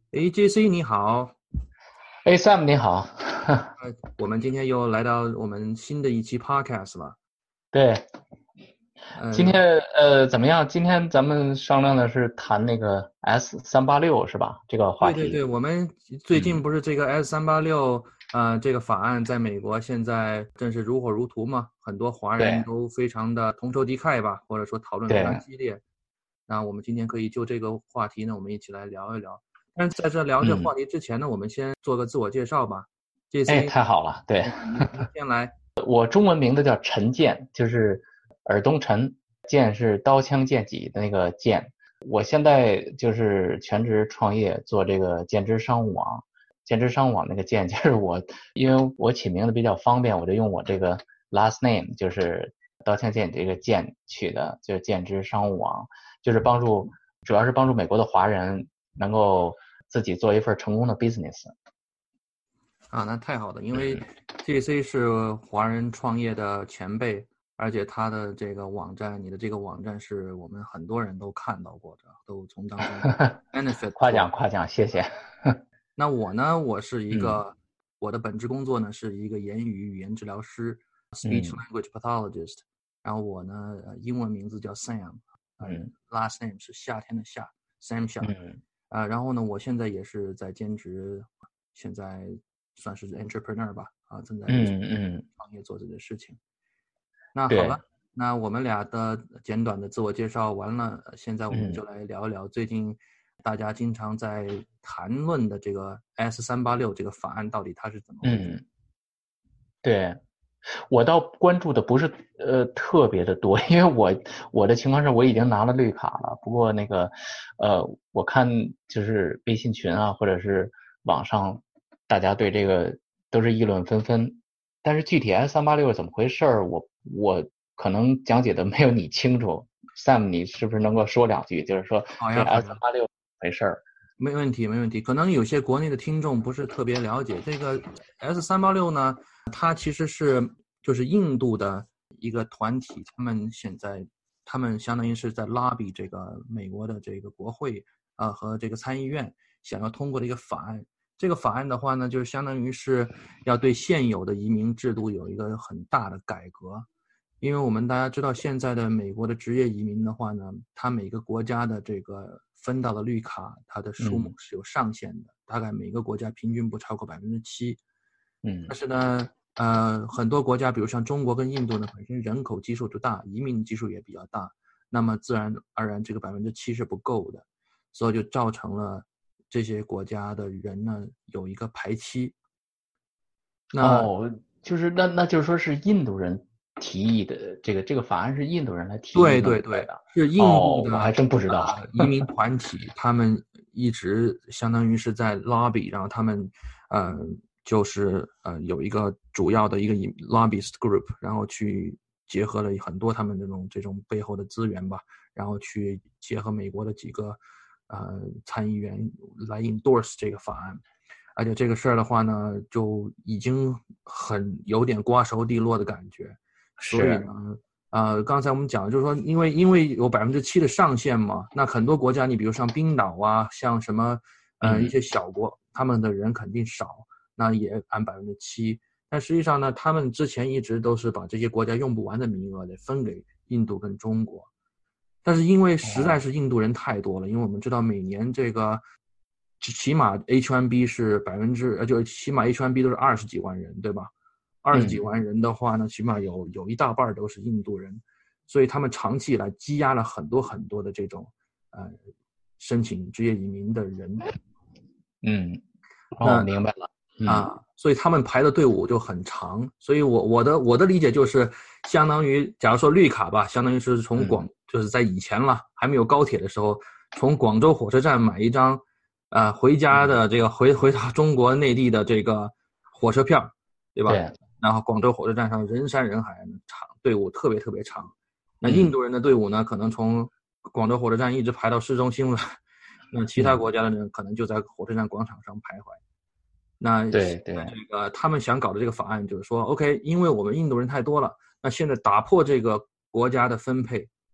诶，JC 你好。 哎，Sam 你好。 我们今天又来到我们新的一期 podcast 了。 对，今呃， 天怎么样？今天咱们商量的是谈那个 S386是吧？这个话题。 对对对，我们最近嗯， 不是这个 S386这个法案在美国现在正是如火如荼嘛，很多华人对都非常的同仇敌忾吧，或者说讨论非常对， 激烈。那我们今天可以就这个话题呢，我们一起来聊一聊。但是在这聊这话嗯， 题之前呢，我们先做个自我介绍吧。 哎， JC， 太好了。对， 您先来。 我中文名字叫陈建，就是尔东陈，剑是刀枪剑戟的那个剑。我现在就是全职创业做这个剑之商务网，剑之商务网那个剑就是我，因为我起名字比较方便，我就用我这个 last name，就是刀枪剑戟这个剑取的，就是剑之商务网，就是主要是帮助美国的华人能够自己做一份成功的 business。 啊，那太好了，因为 JC 是华人创业的前辈，而且他的这个网站，你的这个网站是我们很多人都看到过的，都从当中 benefit 夸过。 奖夸奖，谢谢。 那我呢，我是一嗯个，我的本职工作呢是一个言语治疗师，speech 嗯 language pathologist。然后我呢，英文名字叫 Sam， 嗯 last name 是夏天的夏，Sam 夏。 嗯然后呢，我现在也是在兼职，现在算是 entrepreneur 吧，正在嗯嗯， 创业做这个事情。那好了， 对， 那我们俩的简短的自我介绍完了，现在我们就嗯来聊一聊最近大家经常在谈论的这个 S386这个法案到底它是怎么回事？ 嗯，对。我倒关注的不是特别的多，因为我的情况是我已经拿了绿卡了，不过那个我看就是微信群啊，或者是网上大家对这个都是议论纷纷，但是具体 S386是怎么回事儿，我可能讲解的没有你清楚。Sam，你是不是能够说两句，就是说这好呀，好 S 呀。 三八六怎么回事儿？ 没问题，没问题。可能有些国内的听众不是特别了解这个 S386呢，它其实是就是印度的一个团体，他们相当于是在拉比这个美国的这个国会和这个参议院想要通过的一个法案。这个法案的话呢，就是相当于是要对现有的移民制度有一个很大的改革。因为我们大家知道，现在的美国的职业移民的话呢，它每个国家的这个分到的绿卡，它的数目嗯是有上限的，大概每个国家平均不超过7%。 嗯但是呢，很多国家，比如像中国跟印度呢，本身人口基数就大，移民基数也比较大，那么自然而然这个7%是不够的，所以就造成了这些国家的人呢有一个排期。那哦，就是那就是说是印度人提议的，这个法案是印度人来提议对对对， 弄出来的。 是印度哦，我的还真不知道。 移民团体，他们一直相当于是在 lobby，然后他们就是有一个主要的一个 lobbyist group，然后去结合了很多他们这种背后的资源吧，然后去结合美国的几个参议员来 endorse 这个法案。而且这个事儿的话呢，就已经很有点瓜熟蒂落的感觉，所以是， 呢。刚才我们讲就是说，因为有7%的上限嘛，那很多国家，你比如像冰岛啊，像什么一嗯， 些小国，他们的人肯定少，那也按7%。但实际上呢，他们之前一直都是把这些国家用不完的名额得分给印度跟中国，但是因为实在哦， 是印度人太多了，因为我们知道每年这个起码 H1B 是就起码 H1B 都是20几万人，对吧？20几嗯， 万人的话呢，起码有一大半都是印度人，所以他们长期以来积压了很多很多的这种呃申请职业移民的人。 嗯，哦， 那明白了。嗯所以他们排的队伍就很长。所以我的理解就是，相当于假如说绿卡吧，相当于是嗯就是在以前了，还没有高铁的时候，从广州火车站买一张回家嗯， 的这个回到中国内地的这个火车票，对吧？ 对， 然后广州火车站上人山人海，长队伍特别特别长。那印嗯度人的队伍呢，可能从广州火车站一直排到市中心了。那其他嗯， 国家的人可能就在火车站广场上徘徊。那现在对对， 这个他们想搞的这个法案就是说，OK，因为我们印度人太多了，那现在打破这个国家的分配，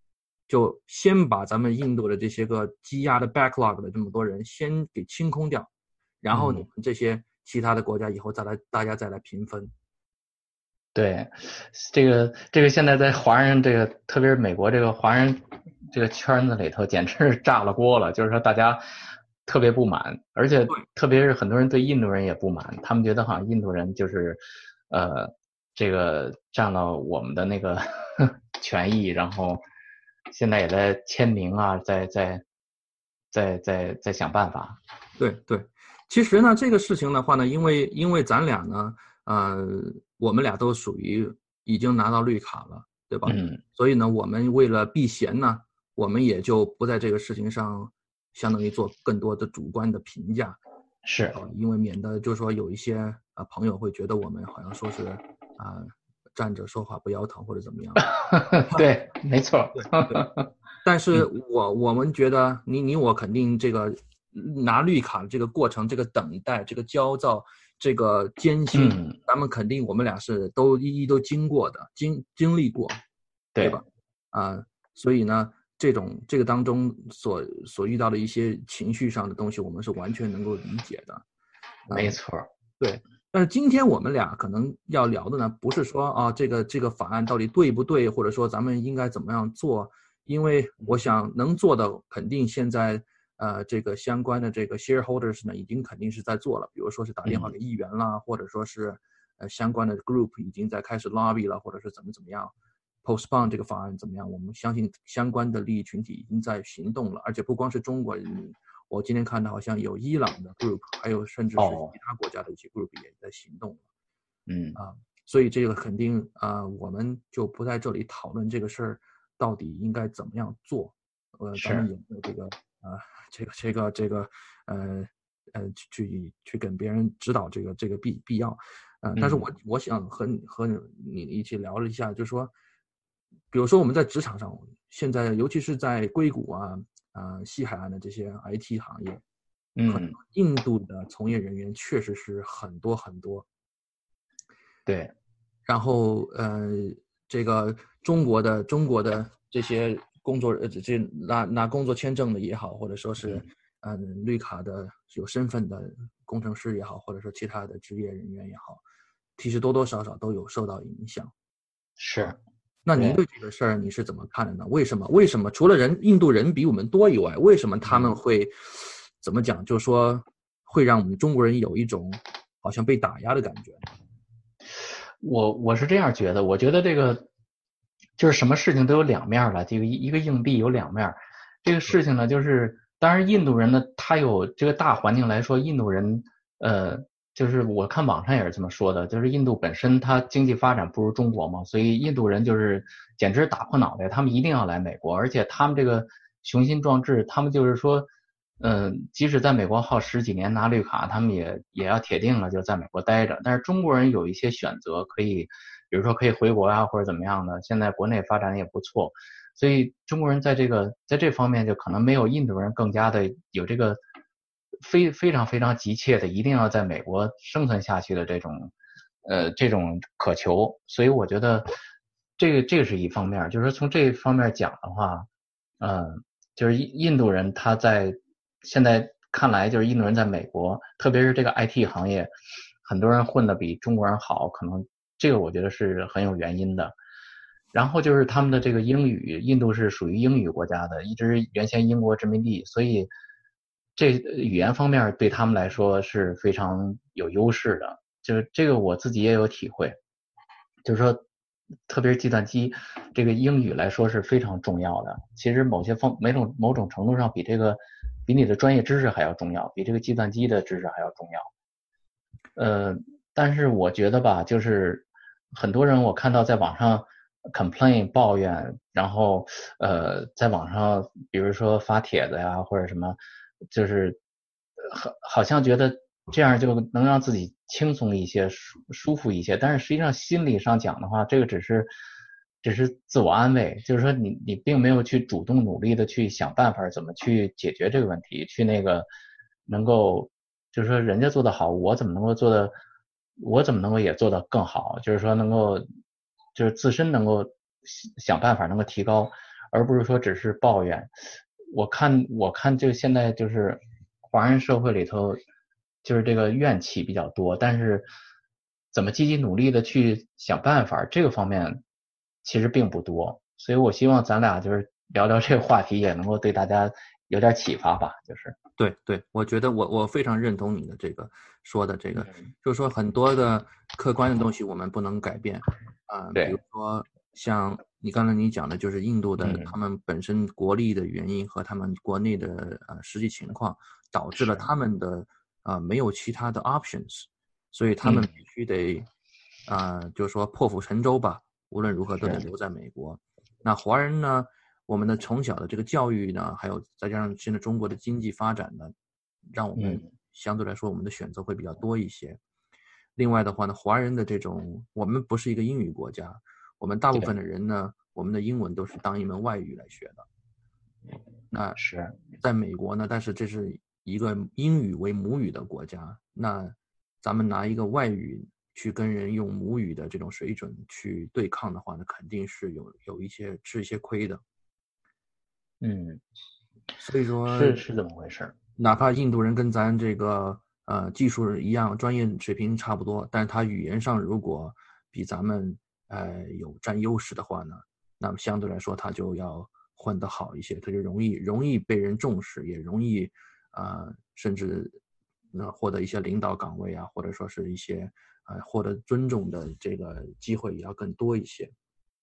就先把咱们印度的这些个积压的 backlog 的这么多人先给清空掉，然后你们这些其他的国家以后大家再来平分。 对，这个现在在华人这个，特别是美国这个华人这个圈子里头，简直是炸了锅了。就是说大家特别不满，而且特别是很多人对印度人也不满，他们觉得好像印度人就是这个占了我们的那个权益，然后现在也在签名啊，在想办法。 对，其实呢，这个事情的话呢，因为咱俩呢，我们俩都属于已经拿到绿卡了，对吧？所以呢，我们为了避嫌呢，我们也就不在这个事情上相当于做更多的主观的评价， 是因为免得就是说有一些朋友会觉得我们好像说是站着说话不腰疼或者怎么样。 对，没错。 对，但是我们觉得你我肯定这个拿绿卡的这个过程，这个等待，这个焦躁，这个艰辛，咱们肯定我们俩是都一一都经过的，经历过，对吧？所以呢，这个当中所遇到的一些情绪上的东西，我们是完全能够理解的。 没错， 对。但是今天我们俩可能要聊的呢，不是说这个法案到底对不对，或者说咱们应该怎么样做，因为我想能做的肯定现在这个相关的这个 shareholders 呢已经肯定是在做了，比如说是打电话给议员啦，或者说是相关的 group 已经在开始 lobby 了，或者是怎么样 postpone 这个法案怎么样，我们相信相关的利益群体已经在行动了，而且不光是中国人。我今天看到好像有伊朗的 group， 还有甚至是其他国家的一些 group 也在行动了。所以这个肯定我们就不在这里讨论这个事儿到底应该怎么样做。咱们有没有这个去跟别人指导这个必要。但是我想和你一起聊了一下，就是说，比如说我们在职场上，现在尤其是在硅谷西海岸的这些 IT 行业，印度的从业人员确实是很多很多。 对， 然后这个中国的这些工作这拿工作签证的也好，或者说是绿卡的有身份的工程师也好，或者说其他的职业人员也好，其实多多少少都有受到影响。 是。 那您对这个事儿你是怎么看的呢？为什么除了印度人比我们多以外，为什么他们会怎么讲？就是说会让我们中国人有一种好像被打压的感觉？ 我是这样觉得，我觉得这个就是什么事情都有两面了，这个一个硬币有两面。这个事情呢，就是当然印度人呢，他有这个大环境来说，印度人就是我看网上也是这么说的，就是印度本身它经济发展不如中国嘛，所以印度人就是简直打破脑袋，他们一定要来美国，而且他们这个雄心壮志，他们就是说，即使在美国耗10几年拿绿卡，他们也要铁定了就在美国待着。但是中国人有一些选择，可以，比如说可以回国啊，或者怎么样的，现在国内发展也不错，所以中国人在这方面就可能没有印度人更加的有这个。非常非常急切的一定要在美国生存下去的这种渴求，所以我觉得这个是一方面，就是说从这方面讲的话，就是印度人他在现在看来就是印度人在美国，特别是这个 IT 行业，很多人混得比中国人好，可能这个我觉得是很有原因的。然后就是他们的这个英语，印度是属于英语国家的，一直原先英国殖民地，所以这语言方面对他们来说是非常有优势的，就是这个我自己也有体会，就是说特别是计算机这个英语来说是非常重要的，其实某种程度上比你的专业知识还要重要，比这个计算机的知识还要重要。但是我觉得吧，就是很多人我看到在网上complain 抱怨，然后在网上比如说发帖子呀或者什么，就是好像觉得这样就能让自己轻松一些舒服一些，但是实际上心理上讲的话，这个只是自我安慰，就是说你并没有去主动努力的去想办法怎么去解决这个问题，去那个能够就是说人家做得好，我怎么能够也做得更好，就是说能够就是自身能够想办法能够提高， 而不是说只是抱怨。我看就现在就是华人社会里头，就是这个怨气比较多，但是怎么积极努力的去想办法，这个方面其实并不多。所以我希望咱俩就是聊聊这个话题，也能够对大家有点启发吧。就是对，我觉得我非常认同你的这个说的这个，就是说很多的客观的东西我们不能改变比如对， 说像你刚才讲的，就是印度的他们本身国力的原因和他们国内的实际情况，导致了他们的没有其他的 options， 所以他们必须得就是说破釜沉舟吧，无论如何都得留在美国。那华人呢，我们的从小的这个教育呢，还有再加上现在中国的经济发展呢，让我们相对来说我们的选择会比较多一些。另外的话呢，华人的这种，我们不是一个英语国家，我们大部分的人呢，我们的英文都是当一门外语来学的。那是在美国呢，但是这是一个英语为母语的国家，那咱们拿一个外语去跟人用母语的这种水准去对抗的话呢，肯定是有一些吃一些亏的。所以说是这么回事。 哪怕印度人跟咱这个技术一样，专业水平差不多，但是他语言上如果比咱们有占优势的话呢，那么相对来说他就要混得好一些，他就容易被人重视，也容易甚至获得一些领导岗位啊，或者说是一些获得尊重的这个机会也要更多一些。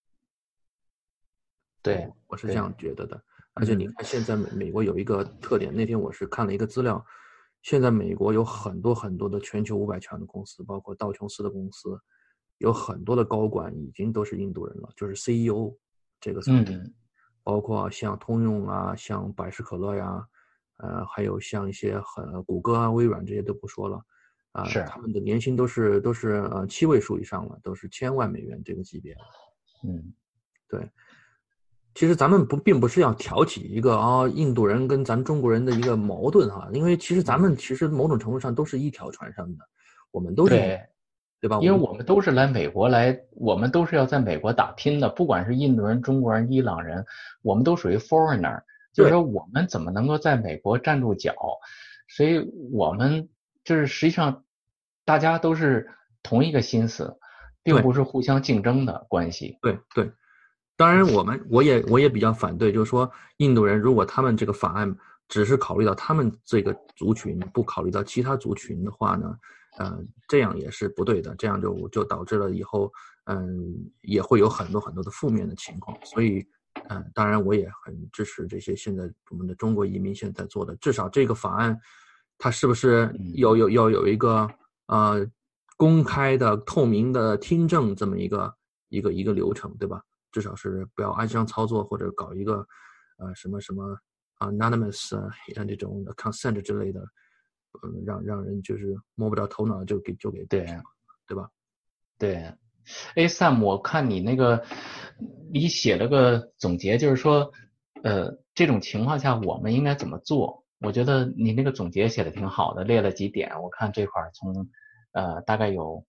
对， 我是这样觉得的。而且你看，现在美国有一个特点，那天我是看了一个资料，现在美国有很多很多的全球500强的公司，包括道琼斯的公司，有很多的高管已经都是印度人了，就是 CEO 这个层面，包括像通用啊，像百事可乐呀，还有像一些谷歌啊、微软这些都不说了，他们的年薪都是7位数以上了，都是1000万美元这个级别。对。其实咱们并不是要挑起一个印度人跟咱中国人的一个矛盾哈，因为其实咱们其实某种程度上都是一条船上的，我们都是对吧？ 因为我们都是来美国来，我们都是要在美国打拼的，不管是印度人、中国人、伊朗人，我们都属于 foreigner， 就是说我们怎么能够在美国站住脚？所以我们就是实际上大家都是同一个心思，并不是互相竞争的关系。 对。当然我也比较反对，就是说印度人如果他们这个法案只是考虑到他们这个族群，不考虑到其他族群的话呢，这样也是不对的，这样就导致了以后也会有很多很多的负面的情况。所以当然我也很支持这些现在我们的中国移民现在做的，至少这个法案它是不是要有一个公开的透明的听证这么一个流程，对吧？至少是不要暗箱操作，或者搞一个什么 anonymous 这种 consent 之类的，让人就是摸不着头脑就给对吧？ 对。Sam， 我看你你写了个总结，就是说这种情况下我们应该怎么做？我觉得你那个总结写的挺好的，列了几点，我看这块从大概有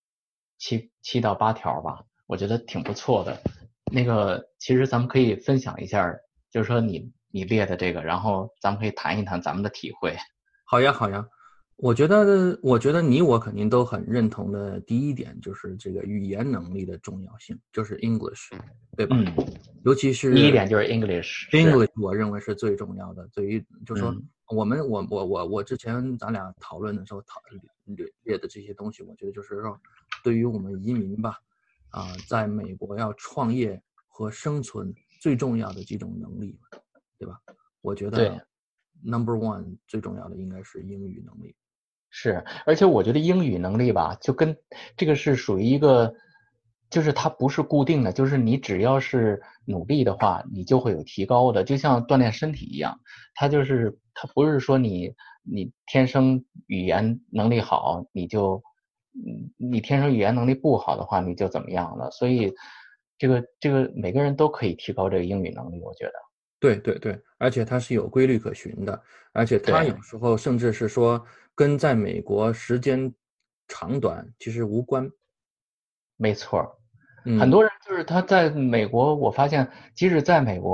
7到8条吧，我觉得挺不错的。其实咱们可以分享一下，就是说你列的这个，然后咱们可以谈一谈咱们的体会。 好呀。我觉得你我肯定都很认同的第一点就是这个语言能力的重要性，就是 English， 对吧？尤其是第一点就是 English， 我认为是最重要的。对于就是说我之前咱俩讨论的时候列的这些东西，我觉得就是说对于我们移民吧，在美国要创业和生存最重要的几种能力，对吧？我觉得 number one 最重要的应该是英语能力。 是，而且我觉得英语能力吧，就跟这个是属于一个，就是它不是固定的，就是你只要是努力的话，你就会有提高的，就像锻炼身体一样，它不是说你天生语言能力好，你天生语言能力不好的话，你就怎么样了？所以这个每个人都可以提高这个英语能力，我觉得。 对，而且它是有规律可循的，而且它有时候甚至是说跟在美国时间长短其实无关。 没错，很多人就是他在美国，我发现即使在美国，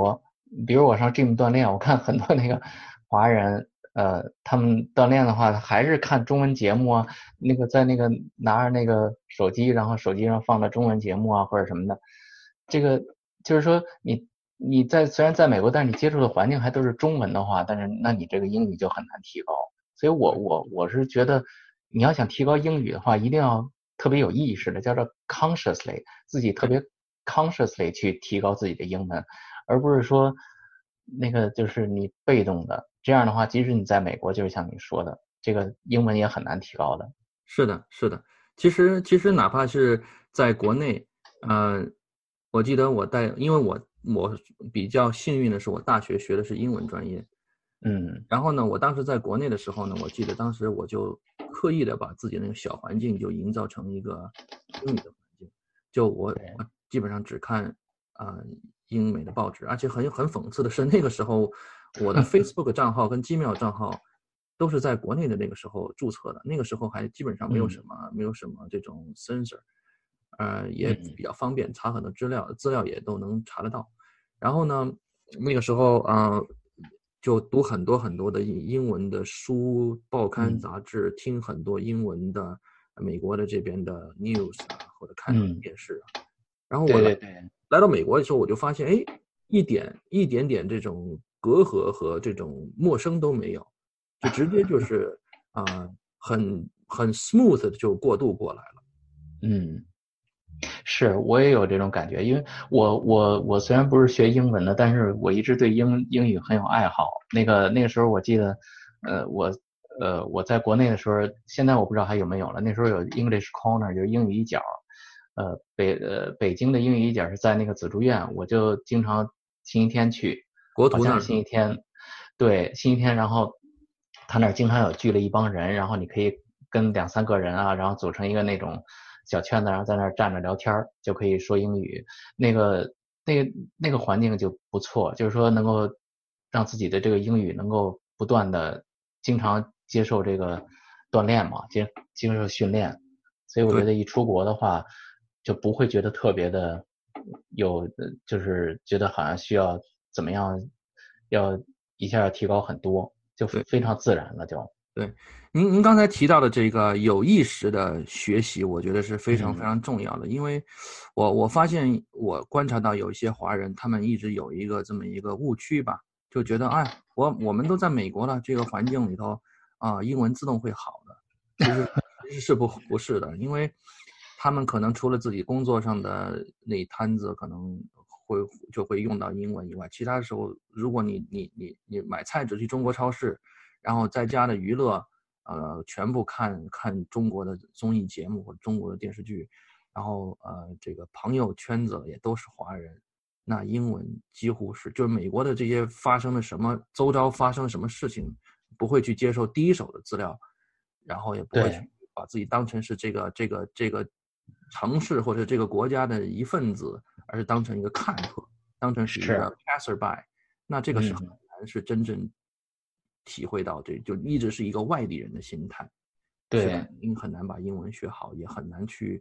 比如我上 gym 锻炼，我看很多那个华人，他们锻炼的话还是看中文节目啊，那个在那个拿着那个手机，然后手机上放的中文节目啊或者什么的，这个就是说你虽然在美国，但是你接触的环境还都是中文的话，但是那你这个英语就很难提高。所以我是觉得你要想提高英语的话，一定要特别有意识的，叫做 consciously， 自己特别 consciously 去提高自己的英文。而不是说那个就是你被动的，这样的话，即使你在美国，就是像你说的，这个英文也很难提高的。 是的，是的。其实哪怕是在国内，我记得因为我比较幸运的是，我大学学的是英文专业。然后呢，我当时在国内的时候呢，我记得当时我就刻意的把自己那个小环境就营造成一个英语的环境，就我基本上只看英美的报纸，而且很讽刺的是，那个时候我的 Facebook 账号跟 Gmail 账号都是在国内的那个时候注册的，那个时候还基本上没有什么这种 censor，也比较方便查很多资料也都能查得到。然后呢，那个时候就读很多很多的英文的书、报刊、杂志，听很多英文的美国的这边的 news 啊，或者看电视啊。然后我来到美国的时候，我就发现，哎，一点点这种隔阂和这种陌生都没有，就直接就是很 smooth 的就过渡过来了。 是，我也有这种感觉，因为我虽然不是学英文的，但是我一直对英语很有爱好。那个时候我记得，我在国内的时候，现在我不知道还有没有了。那时候有 English Corner，就是英语一角。北京的英语一角是在那个紫竹院，我就经常星期天去，好像是星期天，对，星期天，然后他那儿经常有聚了一帮人，然后你可以跟2-3个人啊，然后组成一个那种小圈子，然后在那儿站着聊天，就可以说英语。那个环境就不错，就是说能够让自己的这个英语能够不断的经常接受这个锻炼嘛，接受训练。所以我觉得一出国的话，就不会觉得特别的就是觉得好像需要怎么样，要一下要提高很多，就非常自然了就。 对，您刚才提到的这个有意识的学习，我觉得是非常非常重要的，因为我发现我观察到有一些华人，他们一直有这么一个误区吧，就觉得我们都在美国了，这个环境里头英文自动会好的，其实是不是的，因为他们可能除了自己工作上的那一摊子可能就会用到英文以外，其他时候如果你买菜只去中国超市。然后在家的娱乐，全部看中国的综艺节目或者中国的电视剧，然后这个朋友圈子也都是华人，那英文几乎是就是美国的这些周遭发生什么事情，不会去接受第一手的资料，然后也不会去把自己当成是这个城市或者这个国家的一份子，而是当成一个看客，当成是一个 passerby， 那这个是很难是真正体会到就一直是一个外地人的心态， 对， 肯定很难把英文学好，也很难去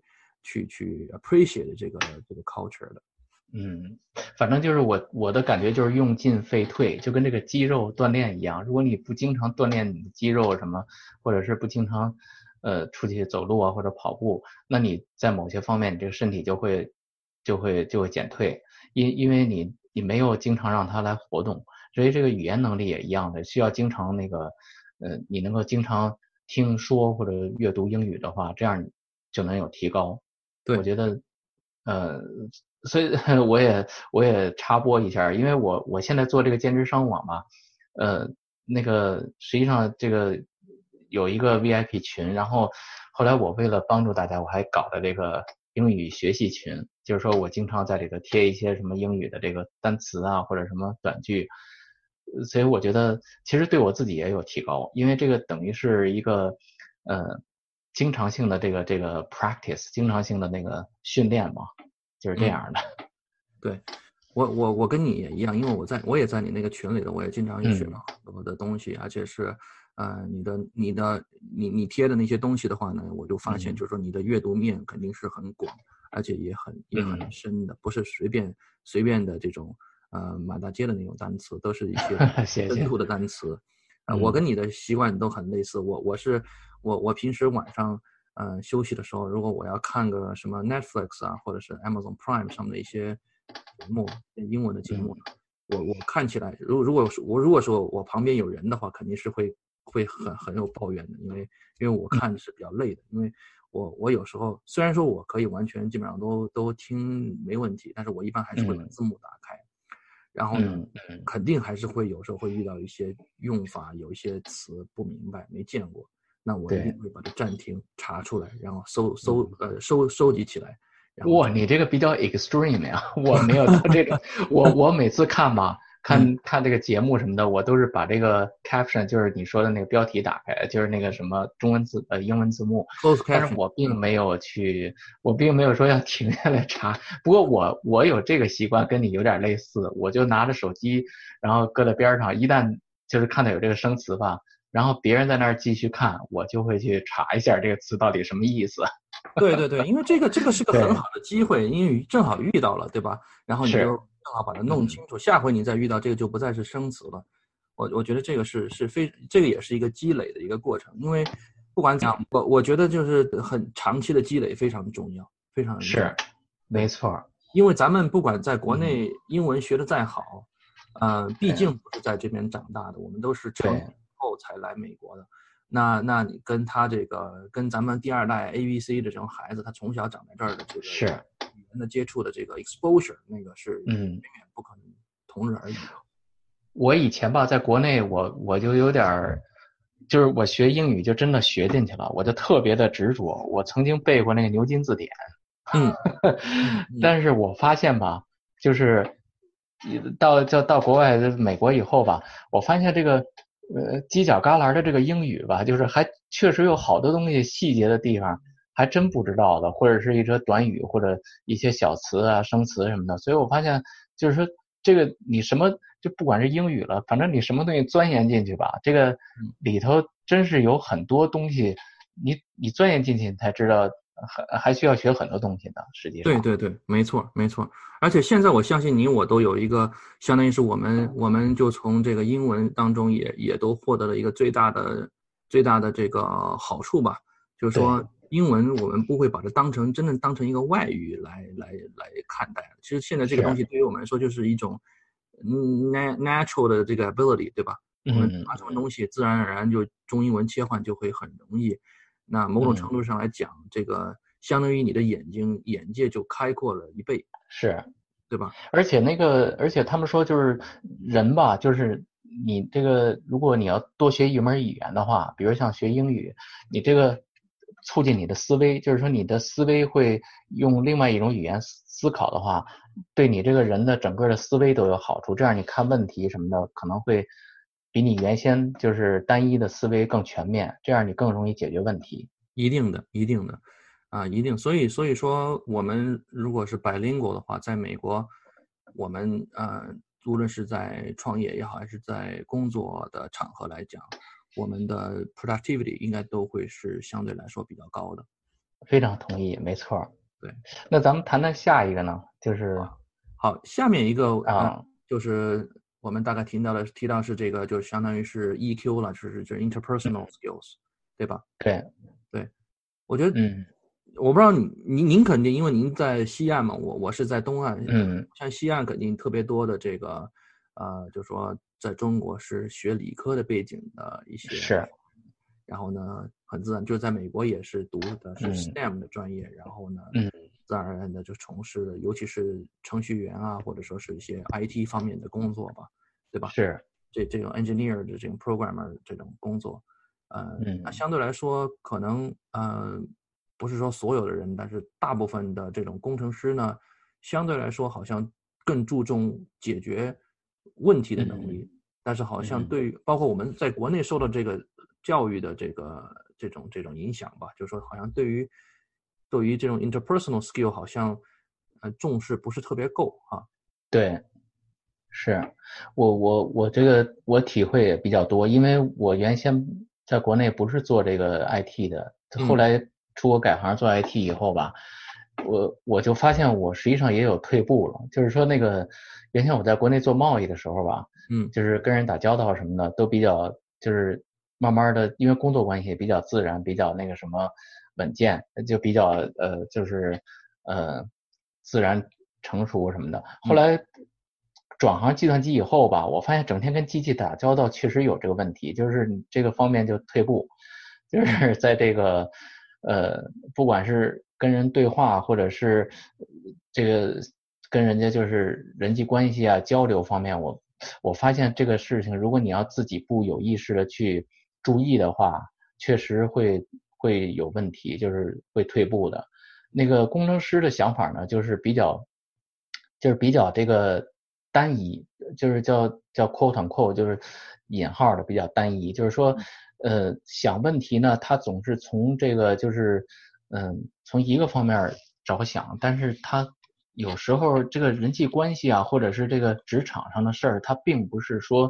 appreciate 这个 culture 的。 反正就是我的感觉就是用进废退，就跟这个肌肉锻炼一样，如果你不经常锻炼你的肌肉什么，或者是不经常出去走路啊或者跑步，那你在某些方面你这个身体就会减退，因为你没有经常让它来活动。所以这个语言能力也一样的，需要经常你能够经常听说或者阅读英语的话，这样就能有提高。 对， 我觉得所以我也插播一下，因为我现在做这个兼职商务网嘛，那个实际上这个有一个 VIP 群，然后后来我为了帮助大家，我还搞了这个英语学习群，就是说我经常在里头贴一些什么英语的这个单词啊或者什么短句，所以我觉得其实对我自己也有提高，因为这个等于是一个经常性的这个 practice， 经常性的那个训练嘛。就是这样的。 对，我跟你也一样，因为我也在你那个群里头，我也经常学到很多的东西，而且是你贴的那些东西的话呢，我就发现就是说你的阅读面肯定是很广，而且也很深的，不是随便的这种满大街的那种单词，都是一些谢谢深度的单词。我跟你的习惯都很类似。我平时晚上休息的时候，如果我要看个什么 Netflix 啊，或者是 Amazon Prime 上面的一些节目，英文的节目，我看起来，如果说我旁边有人的话，肯定是会很有抱怨的，因为我看是比较累的，因为我有时候虽然说我可以完全基本上都听没问题，但是我一般还是会把字幕打开。然后呢，肯定还是会有时候会遇到一些用法，有一些词不明白没见过，那我一定会把它暂停查出来，然后收集起来。 哇，你这个比较 extreme 呀，我没有到这种。我每次看看这个节目什么的，我都是把这个 caption， 就是你说的那个标题打开，就是那个什么英文字幕。但是我并没有说要停下来查。不过我有这个习惯，跟你有点类似，我就拿着手机，然后搁在边上，一旦就是看到有这个生词吧，然后别人在那儿继续看，我就会去查一下这个词到底什么意思。 对，因为这个是个很好的机会，因为正好遇到了，对吧？然后你就正好把它弄清楚，下回你再遇到这个就不再是生词了。我觉得这个这个也是一个积累的一个过程，因为不管怎样，我觉得就是很长期的积累非常重要，非常重要。 是，没错。 因为咱们不管在国内英文学的再好，毕竟不是在这边长大的，我们都是成年后才来美国的。那你跟他跟咱们第二代 ABC 的这种孩子，他从小长在这儿的这个语言的接触的这个 exposure， 那个是远远不可能同日而语。 我以前吧，在国内我就有点，就是我学英语就真的学进去了，我就特别的执着。我曾经背过那个牛津字典，但是我发现吧，就是到国外美国以后吧，我发现这个犄角旮旯的这个英语吧，就是还确实有好多东西细节的地方还真不知道的，或者是一些短语或者一些小词啊生词什么的。所以我发现就是说这个你什么就不管是英语了，反正你什么东西钻研进去吧，这个里头真是有很多东西你钻研进去你才知道还需要学很多东西的，实际上。 对，没错。而且现在我相信你我都有一个，相当于是我们就从这个英文当中也都获得了一个最大的这个好处吧，就是说英文我们不会把它真正当成一个外语来看待。其实现在这个东西对于我们来说就是一种natural 的这个 ability， 对吧？我们把什么东西自然而然就中英文切换就会很容易。那某种程度上来讲，这个相当于你的眼界就开阔了1倍， 是， 对吧？ 而且他们说就是人吧，就是你这个如果你要多学一门语言的话，比如像学英语，你这个促进你的思维，就是说你的思维会用另外一种语言思考的话，对你这个人的整个的思维都有好处。这样你看问题什么的可能会比你原先就是单一的思维更全面，这样你更容易解决问题。 一定的一定。所以说我们如果是 bilingual 的话，在美国我们无论是在创业也好，还是在工作的场合来讲，我们的 productivity 应该都会是相对来说比较高的。 非常同意，没错。 对， 那咱们谈谈下一个呢，就是好，下面一个就是我们大概提到是这个，就相当于是 EQ 了，就是 interpersonal skills，对吧？ 对， 我觉得，我不知道您肯定，因为您在西岸嘛，我是在东岸，像西岸肯定特别多的这个，就是说在中国是学理科的背景的一些， 是， 然后呢，很自然就在美国也是读的是 STEM 的专业，然后呢，自然而然的就从事了，尤其是程序员啊，或者说是一些 IT 方面的工作吧，对吧？ 是， 这种 engineer 的这种 programmer 这种工作。那相对来说，可能不是说所有的人，但是大部分的这种工程师呢，相对来说好像更注重解决问题的能力，但是好像对于包括我们在国内受到这个教育的这种影响吧，就是说好像对于这种 interpersonal skill 好像重视不是特别够啊。 对，是我这个我体会也比较多，因为我原先在国内不是做这个 IT 的，后来出国改行做 IT 以后吧， 我就发现我实际上也有退步了，就是说那个原先我在国内做贸易的时候吧，就是跟人打交道什么的都比较就是慢慢的，因为工作关系比较自然，比较那个什么稳健，就比较就是自然成熟什么的。后来转行计算机以后吧，我发现整天跟机器打交道确实有这个问题，就是你这个方面就退步，就是在这个不管是跟人对话，或者是这个跟人家就是人际关系啊交流方面，我发现这个事情，如果你要自己不有意识的去注意的话，确实会有问题，就是会退步的。那个工程师的想法呢，就是比较这个单一，就是叫 quote unquote， 就是引号的比较单一，就是说想问题呢，他总是从这个就是从一个方面着想，但是他有时候这个人际关系啊，或者是这个职场上的事儿，它并不是说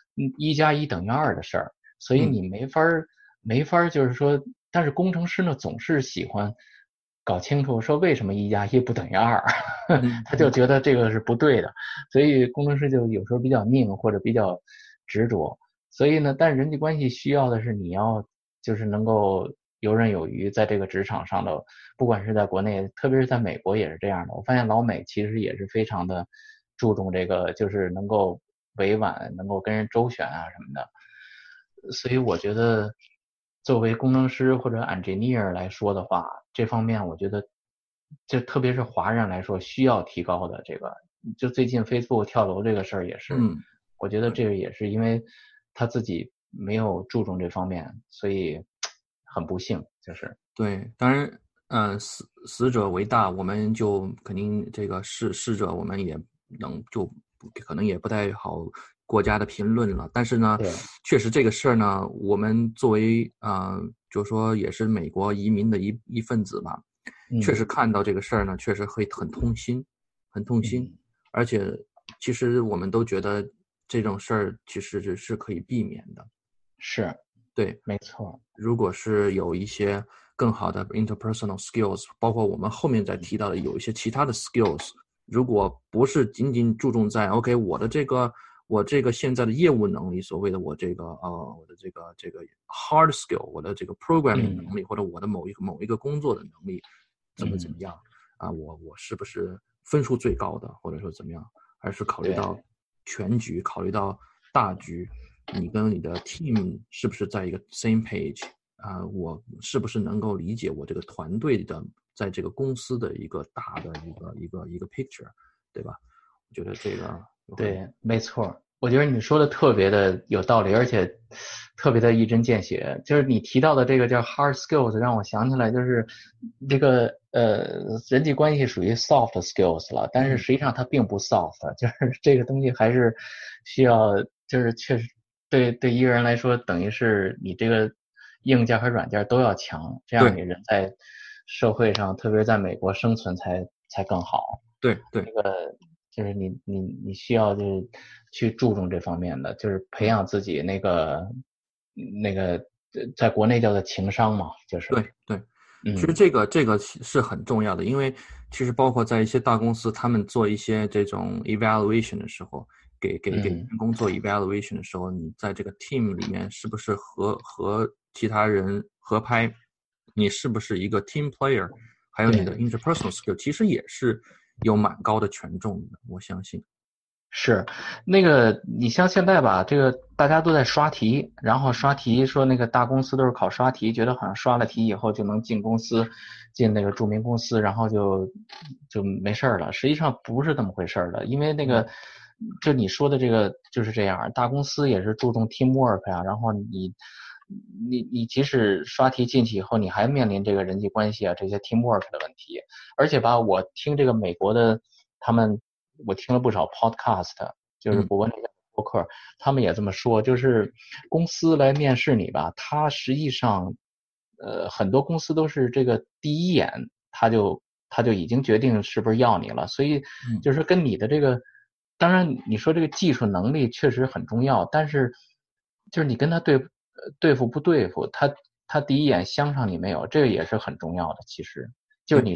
1+1等于2的事儿，所以你没法就是说，但是工程师呢总是喜欢搞清楚说为什么1+1不等于2，他就觉得这个是不对的，所以工程师就有时候比较拧或者比较执着。所以呢，但是人际关系需要的是你要就是能够游刃有余，在这个职场上的，不管是在国内，特别是在美国也是这样的。我发现老美其实也是非常的注重这个，就是能够委婉，能够跟人周旋啊什么的。所以我觉得，作为工程师或者 engineer 来说的话，这方面我觉得，就特别是华人来说，需要提高的这个。就最近 Facebook 跳楼这个事儿也是，我觉得这个也是因为他自己没有注重这方面，所以很不幸，就是对，当然，死者为大，我们就肯定这个逝者，我们也可能也不太好国家的评论了。但是呢，确实这个事儿呢，我们作为就说也是美国移民的一份子吧，确实看到这个事儿呢，确实会很痛心，很痛心。而且其实我们都觉得这种事儿其实是可以避免的。 是， 对， 没错。 如果是有一些更好的 interpersonal skills， 包括我们后面再提到的有一些其他的 skills， 如果不是仅仅注重在 OK 我这个现在的业务能力，所谓的我的这个 hard skill， 我的这个 programming 能力，或者我的某一个工作的能力怎么样啊？我是不是分数最高的，或者说怎么样？而是考虑到全局，考虑到大局。你跟你的 team 是不是在一个 same page 啊？我是不是能够理解我这个团队的在这个公司的一个大的一个 picture， 对吧？我觉得这个对，没错。我觉得你说的特别的有道理，而且特别的一针见血。就是你提到的这个叫 hard skills， 让我想起来就是这个人际关系属于 soft skills 了，但是实际上它并不 soft， 就是这个东西还是需要，就是确实对一个人来说，等于是你这个硬件和软件都要强，这样你人在社会上，特别是在美国生存才更好。 对， 这个就是你需要就是去注重这方面的，就是培养自己那个在国内叫做情商嘛，就是对，其实这个是很重要的，因为其实包括在一些大公司，他们做一些这种 evaluation 的时候，给员工做 evaluation 的时候，你在这个 team 里面是不是和其他人合拍，你是不是一个 team player， 还有你的 interpersonal skill， 其实也是有蛮高的权重的，我相信。 是，那个你像现在吧，这个大家都在刷题，然后刷题说那个大公司都是考刷题，觉得好像刷了题以后就能进公司，进那个著名公司，然后就没事了。实际上不是这么回事的，因为那个就你说的这个就是这样，大公司也是注重 teamwork 呀，然后你即使刷题进去以后，你还面临这个人际关系啊这些 teamwork 的问题，而且吧，我听这个美国的我听了不少 podcast， 就是国内的播客，他们也这么说，就是公司来面试你吧，他实际上，很多公司都是这个第一眼他就已经决定是不是要你了，所以就是跟你的这个，当然你说这个技术能力确实很重要，但是就是你跟他对付不对付，他第一眼相上你没有，这个也是很重要的，其实就是你是不是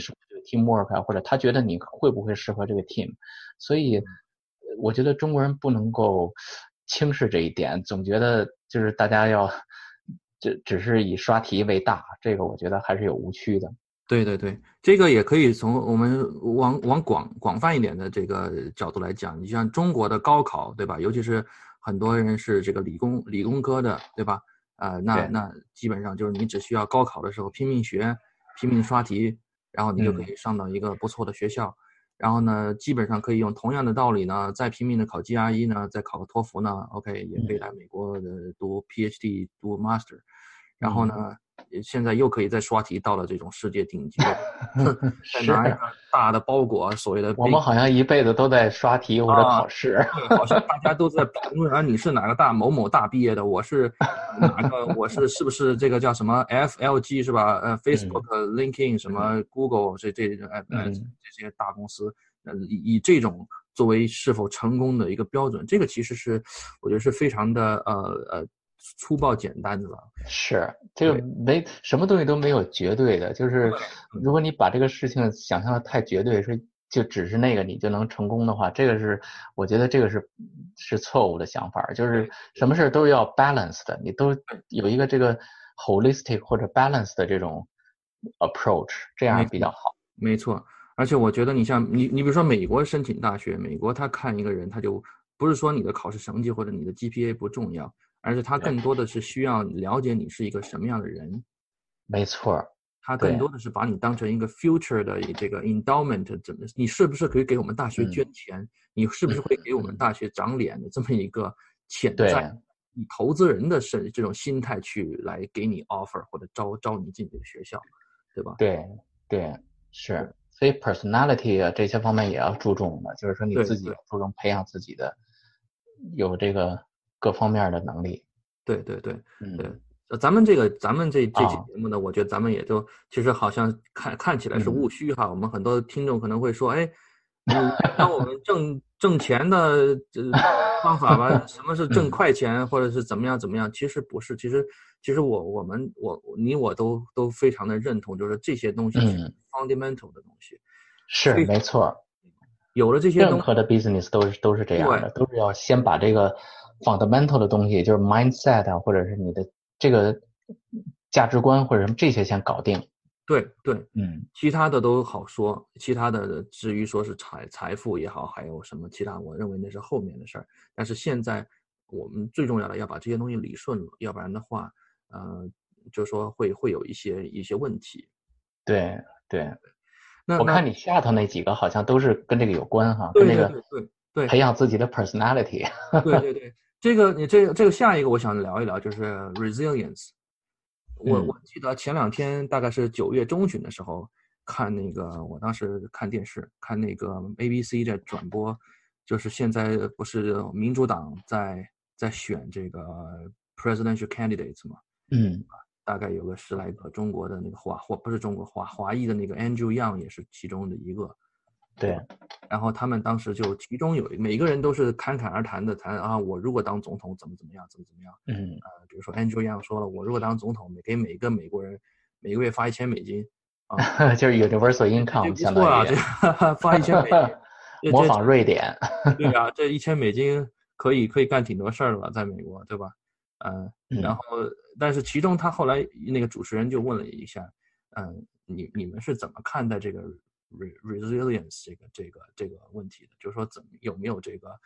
teamwork 啊，或者他觉得你会不会适合这个 team。所以我觉得中国人不能够轻视这一点，总觉得就是大家要只是以刷题为大，这个我觉得还是有误区的。 对对对，这个也可以从我们往广泛一点的这个角度来讲。你像中国的高考，对吧？尤其是很多人是这个理工科的，对吧？那基本上就是你只需要高考的时候拼命学、拼命刷题，然后你就可以上到一个不错的学校。然后呢，基本上可以用同样的道理呢，再拼命的考 GRE 呢，再考个托福呢 ，OK 也可以来美国的读 PhD、读 Master。然后呢，现在又可以再刷题到了这种世界顶级，再拿一个大的包裹，所谓的我们好像一辈子都在刷题或者考试， 对，好像大家都在评论啊，你是哪个某某大毕业的，我是哪个，我是不是这个叫什么 FLG 是吧？Facebook、LinkedIn 什么 Google 这些大公司，以这种作为是否成功的一个标准，这个其实是我觉得是非常的粗暴简单的。 是这个什么东西都没有绝对的，就是如果你把这个事情想象的太绝对，就只是那个你就能成功的话，我觉得这个是错误的想法，就是什么事都要 balance 的，你都有一个这个 holistic 或者 balance 的这种 approach， 这样比较好。 没错，而且我觉得你像你比如说美国申请大学，美国他看一个人，他就不是说你的考试成绩或者你的 GPA 不重要，而是他更多的是需要了解你是一个什么样的人。 没错， 他更多的是把你当成一个 future 的这个 endowment， 你是不是可以给我们大学捐钱？你是不是会给我们大学长脸的这么一个潜在以投资人的这种心态去来给你 offer 或者招你进这个学校，对吧？ 对，是。所以 personality 啊这些方面也要注重的，就是说你自己注重培养自己的有这个各方面的能力。 对。咱们这期节目呢，我觉得咱们也就其实好像看起来是务虚哈。我们很多听众可能会说，哎，你教我们挣钱的方法吧？什么是挣快钱，或者是怎么样？其实不是，其实你我都非常的认同，就是这些东西是 fundamental 的东西。 是没错， 有了这些东西， 任何的 business 都是这样的，都是要先把这个 fundamental 的东西，就是 mindset 啊，或者是你的这个价值观或者什么这些先搞定。 对，其他的都好说，其他的至于说是财富也好，还有什么其他，我认为那是后面的事儿。但是现在我们最重要的要把这些东西理顺了，要不然的话，就说会有一些问题。 对。我看你下头那几个好像都是跟这个有关哈， 跟这个对培养自己的 personality。 对，这个下一个我想聊一聊就是 resilience。我记得前2天大概是9月中旬的时候看那个，我当时看电视看那个 ABC 在转播，就是现在不是民主党在选这个 presidential candidates 嘛，大概有个10来个中国的那个不是中国华裔的那个 Andrew Yang 也是其中的一个。 对， 然后他们当时就其中每个人都是侃侃而谈的谈啊，我如果当总统怎么样。比如说 Andrew Yang 说了，我如果当总统，给每个美国人每个月发$1000啊， 就是 universal income， 相当于这发$1000， 模仿瑞典。 对啊，这$1000可以干挺多事儿了，在美国，对吧？然后但是其中他后来那个主持人就问了一下，你们是怎么看待这个resilience 这个问题的？就是说有没有这个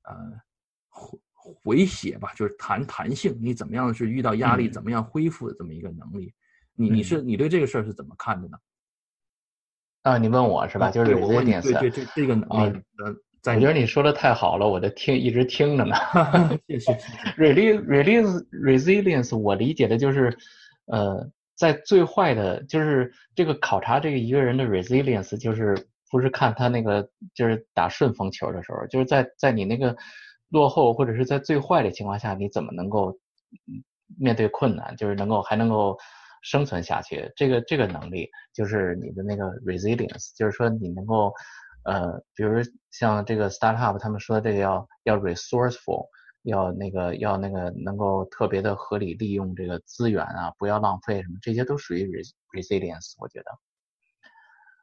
回血吧，就是弹性，你怎么样是遇到压力怎么样恢复的这么一个能力？你对这个事儿是怎么看的呢？ 你问我是吧？就是 resilience。 对这个能力我觉得你说的太好了，我就一直听着呢。 谢谢。 resilience 我理解的就是在最坏的，就是这个考察这个一个人的 resilience， 就是不是看他那个就是打顺风球的时候，就是在你那个落后或者是在最坏的情况下，你怎么能够面对困难，就是还能够生存下去，这个能力就是你的那个 resilience， 就是说你能够比如像这个 startup 他们说这个要 resourceful， 要那个能够特别的合理利用这个资源啊，不要浪费什么，这些都属于 resilience， 我觉得。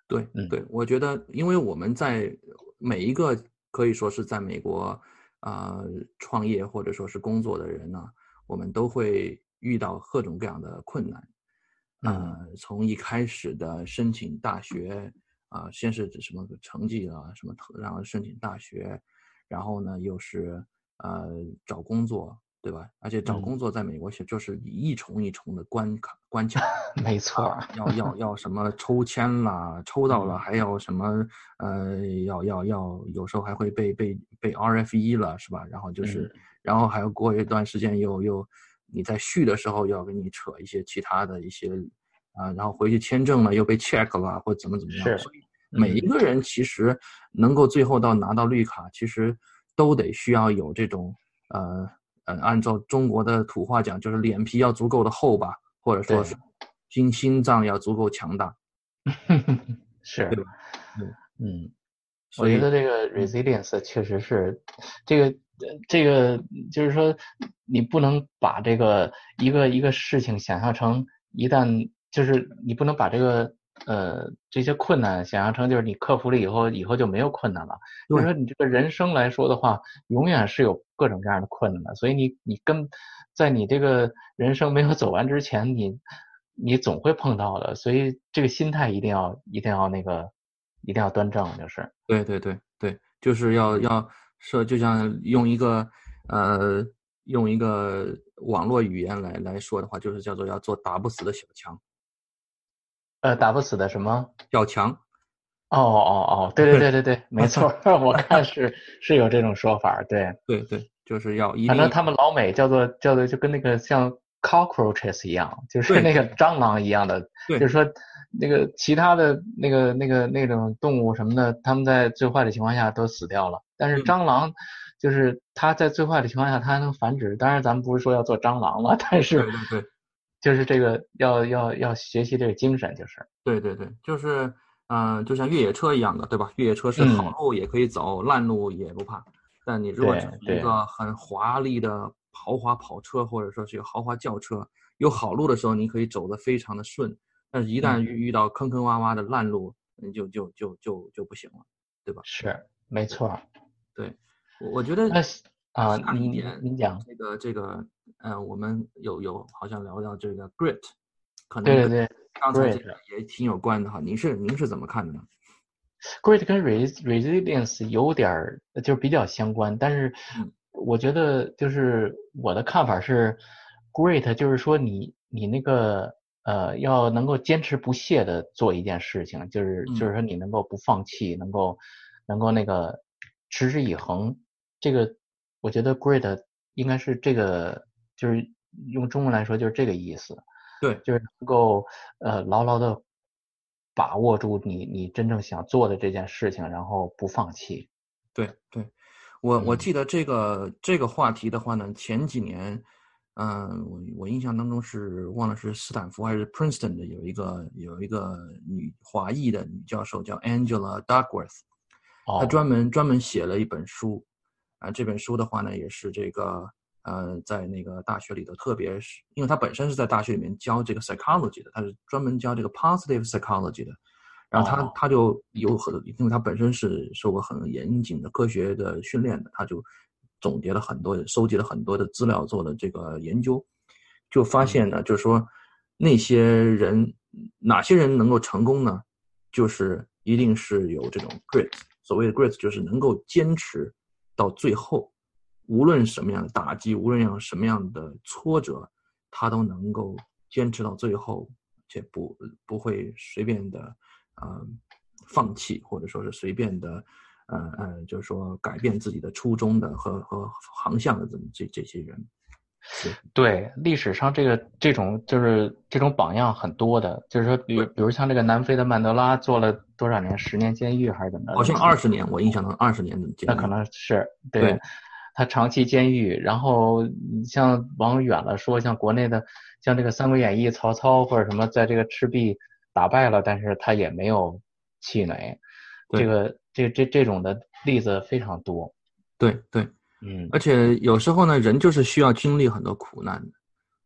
对对，我觉得，因为我们在每一个可以说是在美国创业或者说是工作的人呢，我们都会遇到各种各样的困难。从一开始的申请大学先是什么成绩啊什么，然后申请大学，然后呢又是找工作，对吧？而且找工作在美国就是一重一重的关卡， 没错， 要什么抽签啦，抽到了还要什么要有时候还会被 RFE 了，是吧？然后然后还要过一段时间又你在续的时候要给你扯一些其他的一些然后回去签证了又被 check 了或怎么样，所以每一个人其实能够最后拿到绿卡，其实都得需要有这种按照中国的土话讲，就是脸皮要足够的厚吧，或者说是心脏要足够强大， 是， 对吧？ 我觉得这个 resilience 确实是这个就是说，你不能把这个一个事情想象成一旦就是你不能把这个这些困难想象成就是你克服了以后就没有困难了。就是说你这个人生来说的话，永远是有各种各样的困难的，所以你在你这个人生没有走完之前，你总会碰到的，所以这个心态一定要端正，就是对，就是要就像用一个网络语言来说的话，就是叫做要做打不死的小强。 打不死的什么？ 小强。 对，没错，我看是有这种说法，对， 就是要一定。 反正他们老美叫做就跟那个像 cockroaches 一样，就是那个蟑螂一样的，就是说那个其他的那种动物什么的，他们在最坏的情况下都死掉了，但是蟑螂就是它在最坏的情况下它还能繁殖。当然咱们不是说要做蟑螂了，但是对， 就是这个要学习这个精神，就是对，就是就像越野车一样的，对吧？越野车是好路也可以走，烂路也不怕。但你如果是一个很华丽的豪华跑车，或者说是一个豪华轿车，有好路的时候你可以走得非常的顺，但是一旦遇到坑坑洼洼的烂路，你就不行了，对吧？ 是，没错。 对，我觉得下一点您讲这个我们有好像聊到这个 grit， 可能对， 刚才这个也挺有关的哈。您是怎么看的呢？ Grit 跟 resilience 有点就是比较相关，但是我觉得就是我的看法是 Grit 就是说你那个要能够坚持不懈的做一件事情，就是说你能够不放弃，能够那个持之以恒。这个我觉得 Grit 应该是这个，就是用中文来说就是这个意思。 对， 就是能够牢牢的把握住你真正想做的这件事情，然后不放弃。 对，我记得这个话题的话呢，前几年，我印象当中是忘了是斯坦福还是 Princeton 的有一个华裔的女教授叫 Angela Duckworth，她专门写了一本书，这本书的话呢也是这个在那个大学里头，特别是因为他本身是在大学里面教这个 psychology 的，他是专门教这个 positive psychology 的，然后他就因为他本身是受过很严谨的科学的训练的，他就总结了收集了很多的资料，做了这个研究，就发现呢，就是说哪些人能够成功呢？就是一定是有这种 grit， 所谓的 grit 就是能够坚持到最后。无论什么样的打击，无论有什么样的挫折，他都能够坚持到最后，且不会随便的放弃，或者说是随便的就是说改变自己的初衷的和航向的这些人。 对，历史上这种榜样很多的，就是说比如像这个南非的曼德拉做了多少年，10年监狱还是怎么着？ 好像20年，我印象中20年的监狱。 那可能是对。他长期监狱，然后像往远了说，像国内的像这个《三国演义》曹操或者什么，在这个赤壁打败了，但是他也没有气馁。这种的例子非常多。 对，而且有时候呢，人就是需要经历很多苦难的。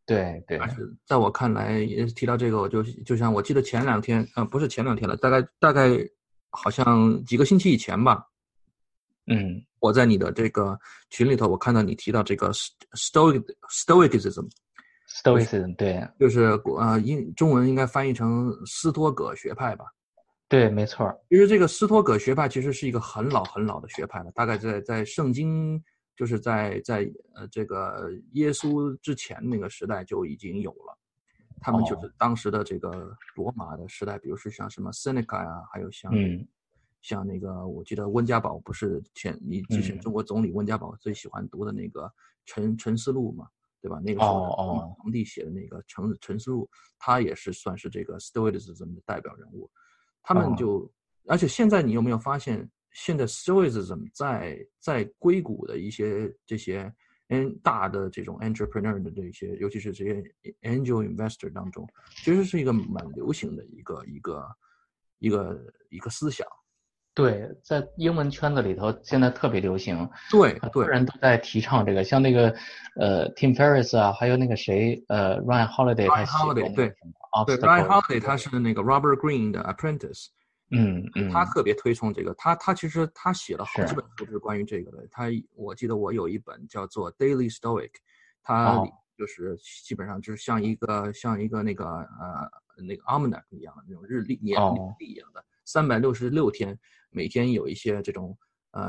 对对， 而且在我看来，也提到这个，就像我记得前两天，不是前两天了，大概好像几个星期以前吧， 嗯我在你的这个群里头，我看到你提到这个 stoicism， ，Stoicism，对就是中文应该翻译成斯多葛学派吧。 对，没错。 其实这个斯托葛学派其实是一个很老很老的学派了，大概在圣经，就是在这个耶稣之前那个时代就已经有了。他们就是当时的这个罗马的时代，比如说像什么 Seneca 啊，还有像那个我记得温家宝不是之前中国总理温家宝最喜欢读的那个沉思录嘛，对吧？那个时候的罗马皇帝写的那个沉思录，他也是算是这个 Stoicism 的代表人物。他们而且现在你有没有发现，现在 Stoicism 在硅谷的一些这些大的这种 entrepreneur 的这些，尤其是这些 angel investor 当中，其实是一个蛮流行的一个思想。 对，在英文圈子里头现在特别流行， 对， 很多人都在提倡这个，像那个Tim Ferriss 啊，还有那个谁Ryan Holiday 他写的那个对 Ryan Holiday 他是那个 Robert Greene 的 apprentice。他特别推崇这个，他其实他写了好几本书是关于这个的。我记得我有一本叫做 Daily Stoic， 它就是基本上就是像一个那个almanac 一样的那种日历年历一样的，366天，每天有一些这种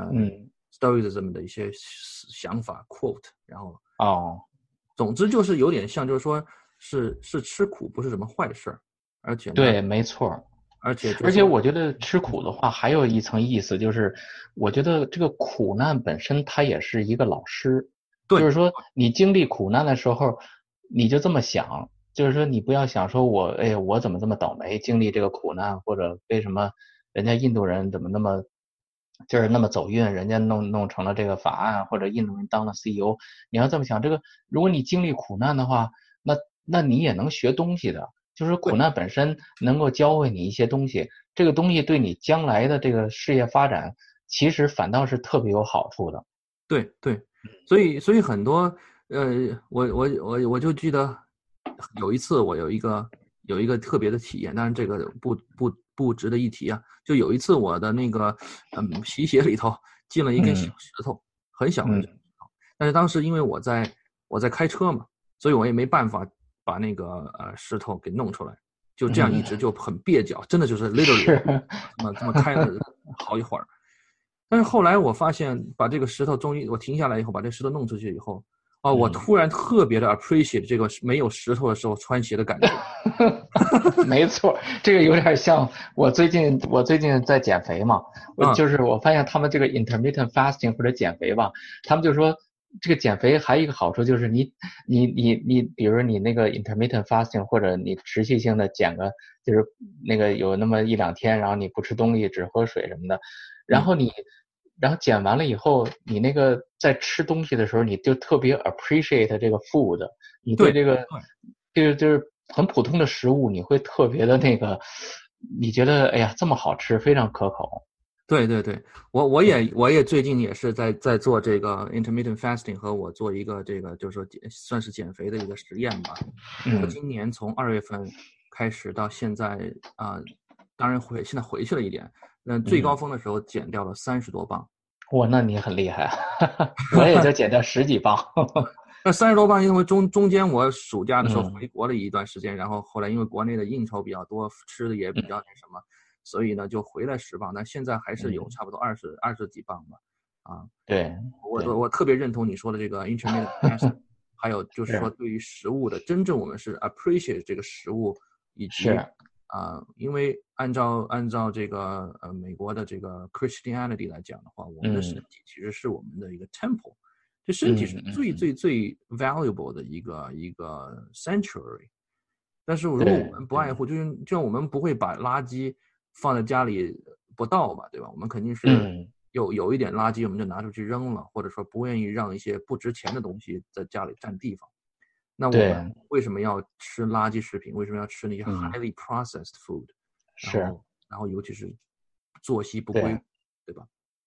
Stoicism 的一些想法 quote， 然后总之就是有点像，就是说是吃苦不是什么坏事，而且呢， 对，没错。 而且我觉得吃苦的话还有一层意思，就是我觉得这个苦难本身它也是一个老师，就是说你经历苦难的时候，你就这么想，就是说你不要想说我怎么这么倒霉经历这个苦难，或者为什么人家印度人怎么那么就是那么走运，人家弄成了这个法案，或者印度人当了 CEO， 你要这么想，这个如果你经历苦难的话，那你也能学东西的。就是苦难本身能够教会你一些东西，这个东西对你将来的这个事业发展，其实反倒是特别有好处的。 对，所以很多我就记得有一次我有一个特别的体验，但是这个不值得一提啊。就有一次我的那个皮鞋里头进了一根小石头，很小很小的石头，但是当时因为我在开车嘛，所以我也没办法把那个石头给弄出来，就这样一直就很蹩脚，真的就是 literally 这么开了好一会儿。但是后来我发现，把这个石头终于我停下来以后，把这石头弄出去以后，我突然特别的 appreciate 这个没有石头的时候穿鞋的感觉。 没错，这个有点像我最近在减肥嘛，就是我发现他们这个 intermittent fasting 或者减肥吧，他们就说这个减肥还有一个好处就是你比如你那个 intermittent fasting 或者你持续性的减个就是那个有那么1-2天，然后你不吃东西只喝水什么的，然后减完了以后，你那个在吃东西的时候，你就特别 appreciate 这个 food， 你对这个就是很普通的食物，你会特别的那个，你觉得哎呀这么好吃，非常可口。 对，我也最近也是在做这个 intermittent fasting， 和我做一个这个就是说算是减肥的一个实验吧。我今年从2月份开始到现在当然现在回去了一点，最高峰的时候减掉了30多磅。 哇，那你很厉害，我也就减掉10几磅。 那30多磅，因为中间我暑假的时候回国了一段时间，然后后来因为国内的应酬比较多，吃的也比较那什么，所以呢就回来10磅，但现在还是有差不多20几磅吧。 对， 我特别认同你说的这个 intermittent fasting， 还有就是说对于食物的真正我们是 appreciate 这个食物，以及因为按照这个美国的这个 Christianity 来讲的话，我们的身体其实是我们的一个 temple， 这身体是最 valuable 的一个 sanctuary。但是如果我们不爱护，就像我们不会把垃圾放在家里不倒吧，对吧？我们肯定是有一点垃圾我们就拿出去扔了，或者说不愿意让一些不值钱的东西在家里占地方。那我们为什么要吃垃圾食品？为什么要吃那些 highly processed food？然后尤其是作息不规，对吧？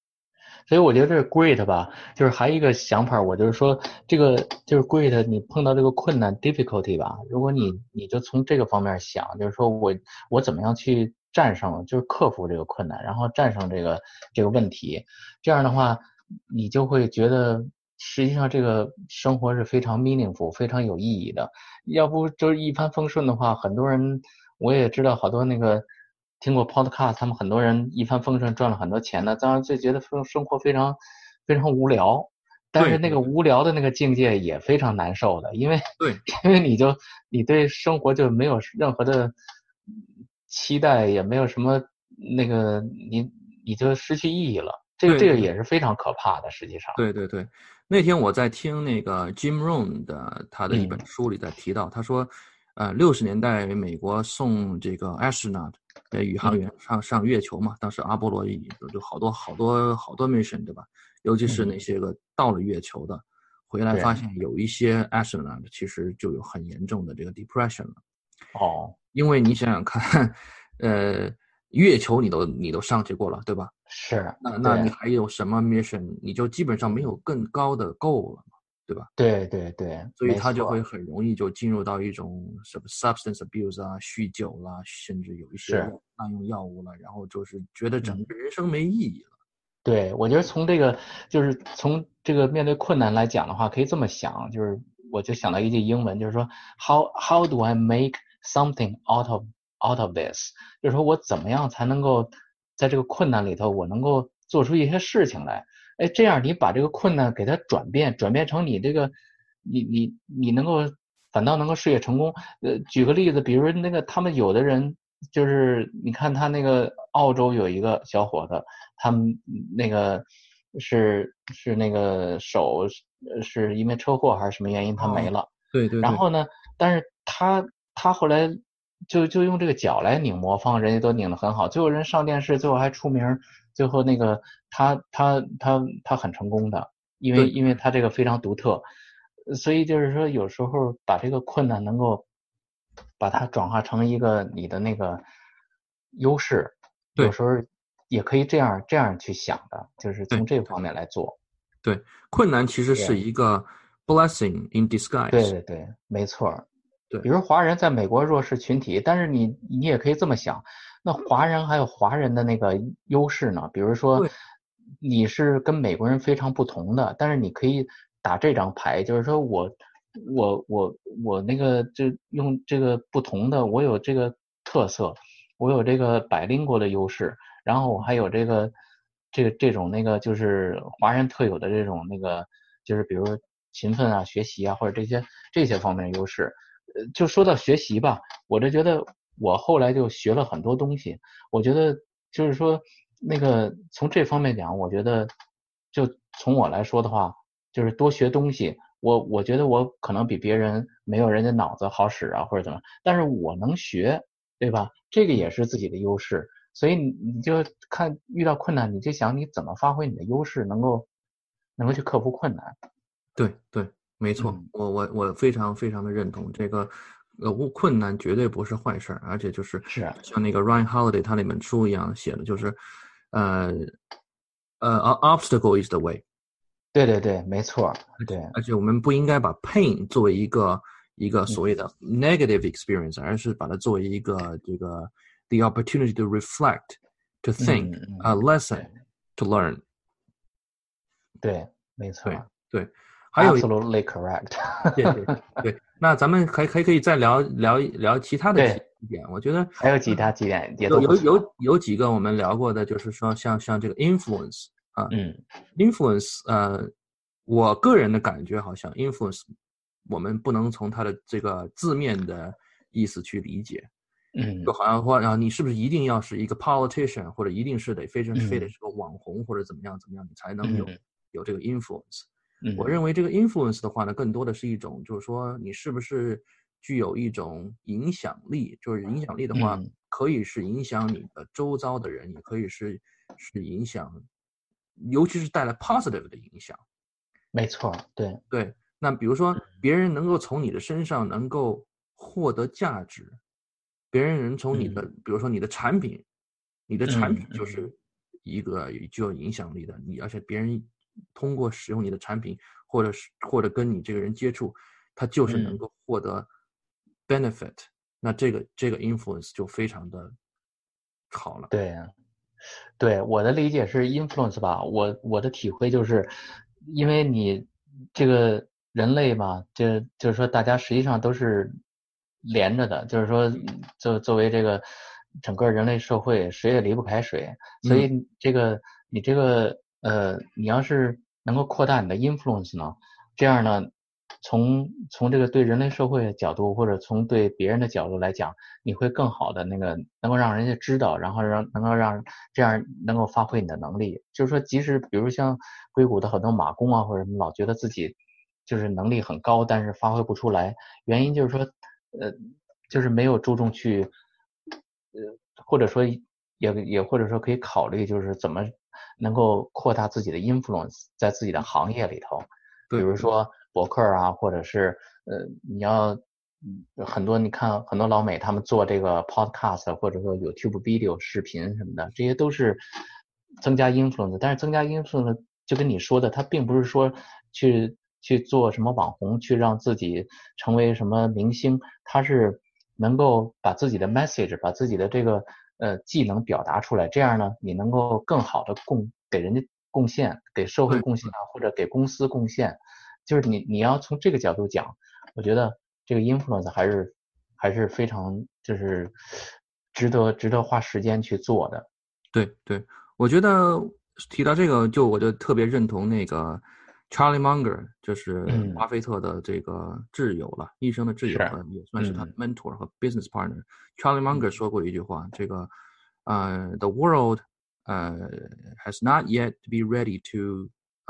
所以我觉得这是 great 吧，就是还有一个想法，我就是说这个就是 great，你碰到这个困难 difficulty 吧，如果你就从这个方面想，就是说我怎么样去战胜，就是克服这个困难，然后战胜这个问题，这样的话你就会觉得实际上这个生活是非常 meaningful，非常有意义的。要不就是一帆风顺的话，很多人我也知道好多那个。听过 podcast， 他们很多人一帆风顺赚了很多钱呢，当然就觉得生活非常非常无聊，但是那个对对对无聊的那个境界也非常难受的，因为对因为你对生活就没有任何的期待，也没有什么那个你就失去意义了，这个对对对也是非常可怕的，实际上。 对对对，那天我在听那个 Jim Rohn 的他的一本嗯书里在提到，他说60年代美国送这个 astronaut 宇航员上月球嘛，当时阿波罗就好多 mission 对吧？尤其是那些个到了月球的，回来发对现有一些 astronaut 其实就有很严重的这个 depression 了。 哦， 因为你想想看，月球你都上去过了，对吧？ 是， 那你对还有什么 mission？你就基本上没有更高的 goal 了嘛，对吧？ 对对对， 所以他就没错。 会很容易就进入到一种什么 substance abuse 啊、酗酒啦，甚至有一些是。 滥用药物了，然后就是觉得整嗯。 个人生没意义了。 对，我觉得就是从这个面对困难来讲的话，可以这么想，就是我就想到一句英文，就是说 how do I make something out of this？就是说我怎么样才能够在这个困难里头，我能够做出一些事情来？哎，这样你把这个困难给它转变成你这个，你能够反倒能够事业成功。举个例子，比如那个他们有的人就是你看他那个澳洲有一个小伙子。他们那个是那个手是因为车祸还是什么原因他没哦， 了， 对对对然后呢，但是他后来就用这个脚来拧魔方，人家都拧得很好，最后人上电视，最后还出名，最后那个他很成功的，因为对因为他这个非常独特，所以就是说有时候把这个困难能够把它转化成一个你的那个优势。有对时候也可以这样去想的，就是对从这对方面来做。 对，困难其实是对一个 blessing in 对 disguise。 对对，没错。 对比如华人在美国弱势群体，但是你也可以这么想，那华人还有华人的那个优势呢？比如说对你是跟美国人非常不同的，但是你可以打这张牌，就是说我那个就用这个不同的，我有这个特色，我有这个bilingual的优势，然后我还有这种那个就是华人特有的这种那个就是比如勤奋啊、学习啊或者这些方面的优势。就说到学习吧，我就觉得我后来就学了很多东西。我觉得就是说那个从这方面讲，我觉得就从我来说的话，就是多学东西。我觉得我可能比别人没有人家脑子好使啊，或者怎么，但是我能学，对吧？这个也是自己的优势。所以你就看遇到困难，你就想你怎么发挥你的优势，能够去克服困难。 对对，没错， 嗯， 我非常非常的认同这个，困难绝对不是坏事儿，而且就是是， 像那个 Ryan Holiday 他那本书一样写的，就是呃obstacle is the way。 对对对，没错，对。 而且我们不应该把 pain 作为一个所谓的 negative experience，而是把它作为一个这个 the opportunity to reflect, to think, 嗯 a 嗯， lesson 对 to learn。 对，没错对对，还有 ，absolutely correct。 谢谢。对，那咱们可以再聊其他的几对， 点。我觉得还有几点也有有都不错。 有几个我们聊过的，就是说像这个 influence 啊嗯 ，influence 我个人的感觉好像 influence 我们不能从它的这个字面的意思去理解，就嗯好像说啊，你是不是一定要是一个 politician， 或者一定是得非得嗯是个网红或者怎么样，你才能嗯有这个 influence。我嗯认为这个 influence 的话呢，更多的是一种，就是说你是不是具有一种影响力，就是影响力的话， 嗯， 可以是影响你的周遭的人，也可以是影响，尤其是带来 positive 的影响。 没错，对， 对，那比如说别人能够从你的身上能够获得价值，别人能从你的， 嗯比如说你的产品，你的产品就嗯嗯是一个具有影响力的，而且别人通过使用你的产品或者跟你这个人接触，他就是能够获得 benefit，那这个 influence 就非常的好了。 对，我的理解是 influence 吧，我的体会就是，因为你这个人类嘛，就是说大家实际上都是连着的，就是说作为这个整个人类社会，谁也离不开谁，所以你要是能够扩大你的 influence 呢，这样呢，从这个对人类社会的角度，或者从对别人的角度来讲，你会更好的那个能够让人家知道，然后能够让这样能够发挥你的能力。就是说，即使比如像硅谷的很多马工啊，或者什么，老觉得自己就是能力很高，但是发挥不出来，原因就是说，就是没有注重去，或者说也或者说可以考虑，就是怎么能够扩大自己的 influence 在自己的行业里头。比如说博客啊，或者是你要很多你看很多老美他们做这个 podcast 或者说 YouTube video 视频什么的，这些都是增加 influence。但是增加 influence 就跟你说的，它并不是说去做什么网红，去让自己成为什么明星，它是能够把自己的 message， 把自己的这个技能表达出来，这样呢，你能够更好的给人家贡献，给社会贡献啊，或者给公司贡献，就是你要从这个角度讲，我觉得这个 influence 还是非常就是值得花时间去做的。 对，我觉得提到这个，我就特别认同那个 Charlie Munger， 就是巴菲特的这个挚友了，一生的挚友和也算是他的 mentor 和 business partner。Charlie Munger 说过一句话，这个the world has not yet to be ready to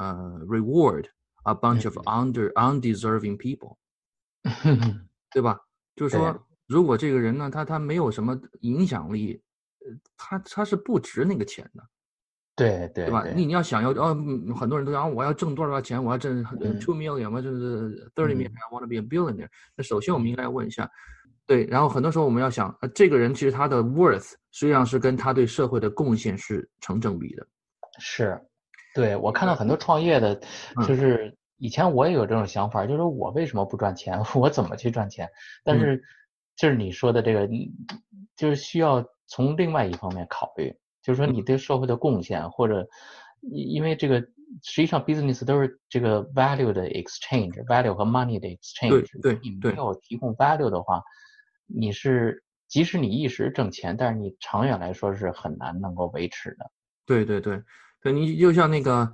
reward a bunch of undeserving people， 对吧？就是说，如果这个人呢，他没有什么影响力，他是不值那个钱的。对吧？你要想要很多人都讲我要挣多少钱，我要挣2 million， 我就是30 million，I want to be a billionaire。那首先我们应该问一下，对，然后很多时候我们要想，这个人其实他的 worth 实际上是跟他对社会的贡献是成正比的。 是，对，我看到很多创业的，就是以前我也有这种想法，就是我为什么不赚钱，我怎么去赚钱？但是就是你说的这个，就是需要从另外一方面考虑。就是说你对社会的贡献，或者因为这个实际上 business 都是这个 value 的 exchange，value 和 money 的 exchange。 对， 你没有提供 value 的话，即使你一时挣钱，但是你长远来说是很难能够维持的。 对，你就像那个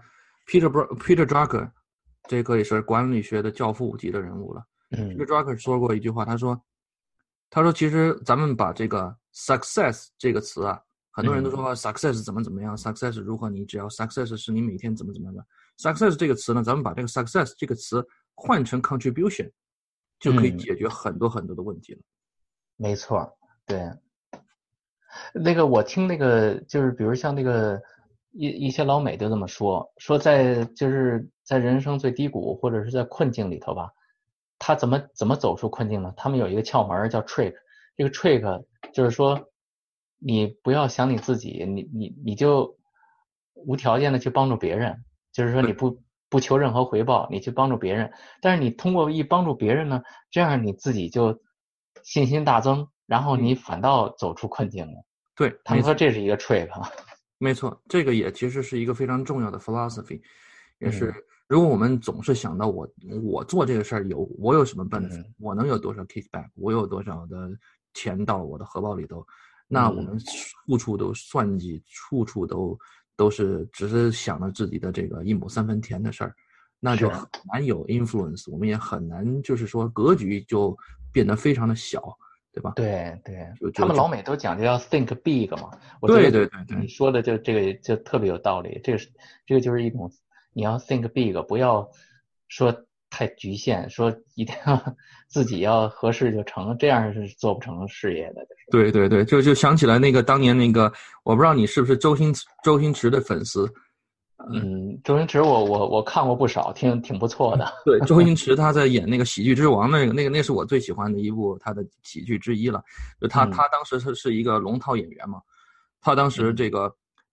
Peter Drucker， 这个也是管理学的教父级的人物了。Peter Drucker 说过一句话，他说其实咱们把这个 success 这个词啊。很多人都说 success 怎么样 ，success 如何？你只要 success 是你每天怎么样的 ，success 这个词呢，咱们把这个 success 这个词换成 contribution， 就可以解决很多很多的问题了。 没错，对。那个我听那个就是比如像那个一些老美都这么说就是在人生最低谷或者是在困境里头吧，他怎么走出困境呢？他们有一个窍门叫 trick， 这个 trick 就是说。你不要想你自己，你就无条件的去帮助别人，就是说你不求任何回报，你去帮助别人。但是你通过帮助别人呢，这样你自己就信心大增，然后你反倒走出困境了。 对， 他们说这是一个 trick。 没错，这个也其实是一个非常重要的 philosophy， 也是如果我们总是想到我做这个事儿我有什么 benefit，我能有多少 kickback， 我有多少的钱到我的荷包里头。那我们处处都算计，处处都是只是想着自己的这个一亩三分田的事儿，那就很难有 influence， 我们也很难就是说格局就变得非常的小，对吧？ 对，他们老美都讲究要 think big 嘛。 对， 你说的这个就特别有道理。这个就是一种你要 think big， 不要说太局限，说一定要自己要合适就成，这样是做不成事业的。 对，就想起来那个当年那个，我不知道你是不是周星驰的粉丝。 周星驰我看过不少，挺不错的。 对，周星驰他在演那个《喜剧之王》那是我最喜欢的一部他的喜剧之一了。就他当时是一个龙套演员嘛，他当时这个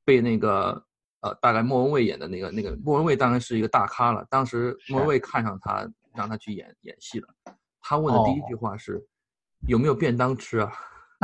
被那个大概莫文蔚演的那个莫文蔚当然是一个大咖了，当时莫文蔚看上他，让他去演戏了。他问的第一句话是、有没有便当吃啊？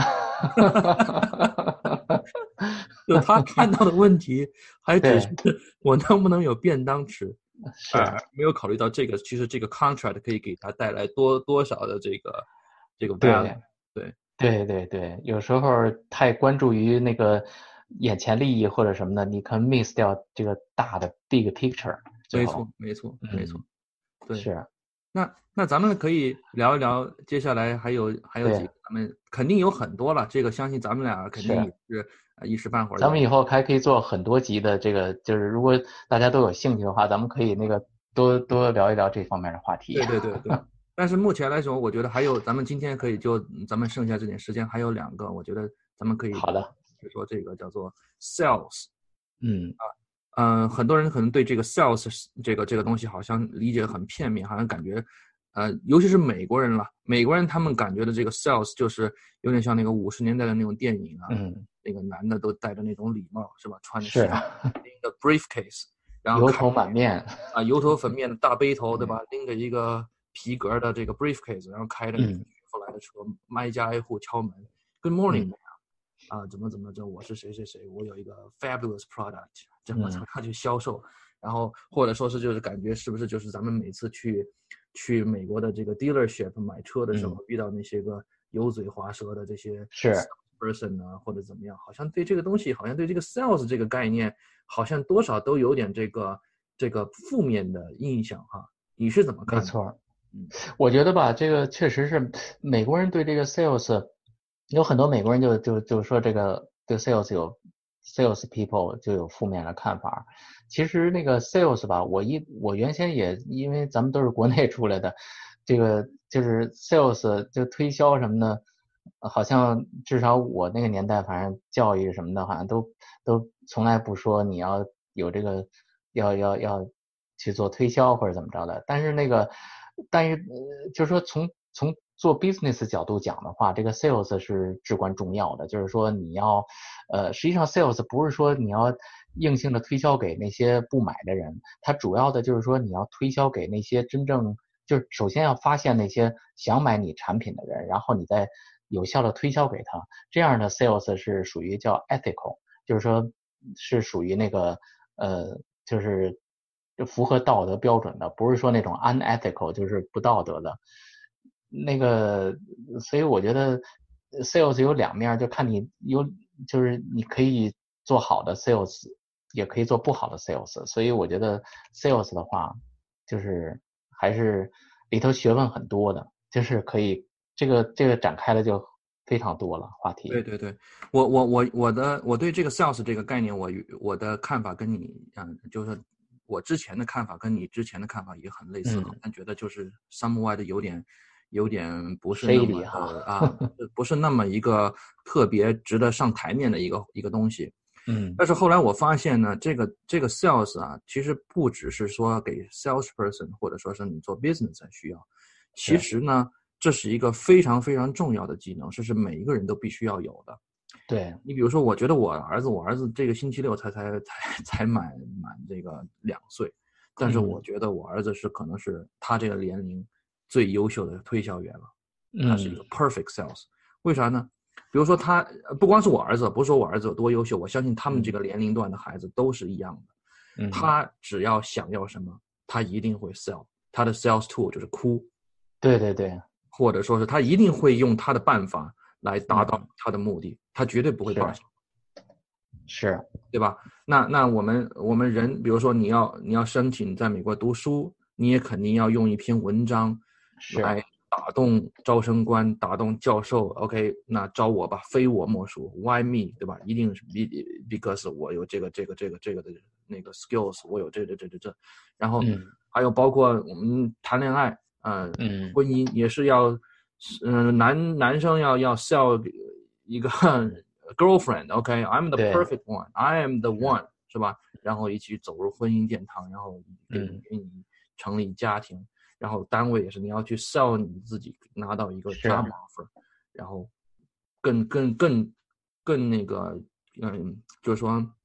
就他看到的问题还只是我能不能有便当吃，没有考虑到这个其实这个 contract 可以给他带来多少的这个 value。 对，有时候太关注于那个眼前利益或者什么的，你可能 miss 掉这个大的 big picture。 没错，对。 是。 那咱们可以聊一聊，接下来还有几个，咱们肯定有很多了，这个相信咱们俩肯定也是一时半会儿。 咱们以后还可以做很多集的这个，就是如果大家都有兴趣的话，咱们可以那个多聊一聊这方面的话题。 对。但是目前来说，我觉得还有，咱们今天可以咱们剩下这点时间还有2个，我觉得咱们可以好的， 就说这个叫做 sales。很多人可能对这个 sales 这个东西好像理解很片面，好像感觉尤其是美国人了，美国人他们感觉的这个 sales 就是有点像那个50年代的那种电影啊，那个男的都戴着那种礼帽是吧，穿着西装，拎着 briefcase， 然后油头满面油头粉面的大背头对吧，拎着一个皮革的这个 briefcase， 然后开着雪佛兰的车，挨家挨户敲门 ，Good morning，怎么着，我是谁，我有一个 fabulous product， 这么怎么去销售，然后或者说是就是感觉是不是就是咱们每次去美国的这个 dealership 买车的时候，遇到那些个油嘴滑舌的这些 person 啊，或者怎么样，好像对这个东西，好像对这个 sales 这个概念，好像多少都有点这个负面的印象哈。你是怎么看的？ 没错，我觉得吧，这个确实是美国人对这个 sales， 有很多美国人就说这个对 sales 有 sales people 就有负面的看法。其实那个 sales 吧，我原先也因为咱们都是国内出来的，这个就是 sales 就推销什么的，好像至少我那个年代，反正教育什么的，好像都从来不说你要有这个要去做推销或者怎么着的。但是就是说从做 business 角度讲的话，这个 sales 是至关重要的。就是说你要实际上 sales 不是说你要硬性的推销给那些不买的人，它主要的就是说你要推销给那些真正就是首先要发现那些想买你产品的人，然后你再有效的推销给他。这样的 sales 是属于叫 ethical， 就是说是属于那个就是符合道德标准的，不是说那种 unethical 就是不道德的那个。所以我觉得 sales 有两面，就看你就是你可以做好的 sales， 也可以做不好的 sales。所以我觉得 sales 的话，就是还是里头学问很多的，就是可以这个展开了就非常多了话题。 对，我对这个 sales 这个概念，我的看法跟你就是我之前的看法跟你之前的看法也很类似，好像觉得就是 somewhat 有点不是那么不是那么一个特别值得上台面的一个东西。但是后来我发现呢，这个 sales 啊，其实不只是说给 salesperson 或者说是你做 business 才需要，其实呢，这是一个非常非常重要的技能，这是每一个人都必须要有的。 对， 你比如说，我觉得我儿子这个星期六才满这个2岁，但是我觉得我儿子可能是他这个年龄最优秀的推销员了，他是一个 perfect sales。为啥呢？比如说他不光是我儿子，不是说我儿子有多优秀，我相信他们这个年龄段的孩子都是一样的。他只要想要什么，他一定会 sell。他的 sales tool 就是哭， 对， 或者说是他一定会用他的办法来达到他的目的，他绝对不会罢休， 是， 对吧？那我们人，比如说你要申请在美国读书，你也肯定要用一篇文章来打动招生官，打动教授。OK， 那招我吧，非我莫属。Why me， 对吧？一定是 because 我有这个的那个 skills， 我有这，然后还有包括我们谈恋爱，婚姻也是要，男生要 sell 一个girlfriend，OK，I'm the perfect one，I am the one， 是吧？然后一起走入婚姻殿堂，然后给你成立家庭。然后单位也是，你要去 sell 你自己，拿到一个 job offer，然后更那个，就是说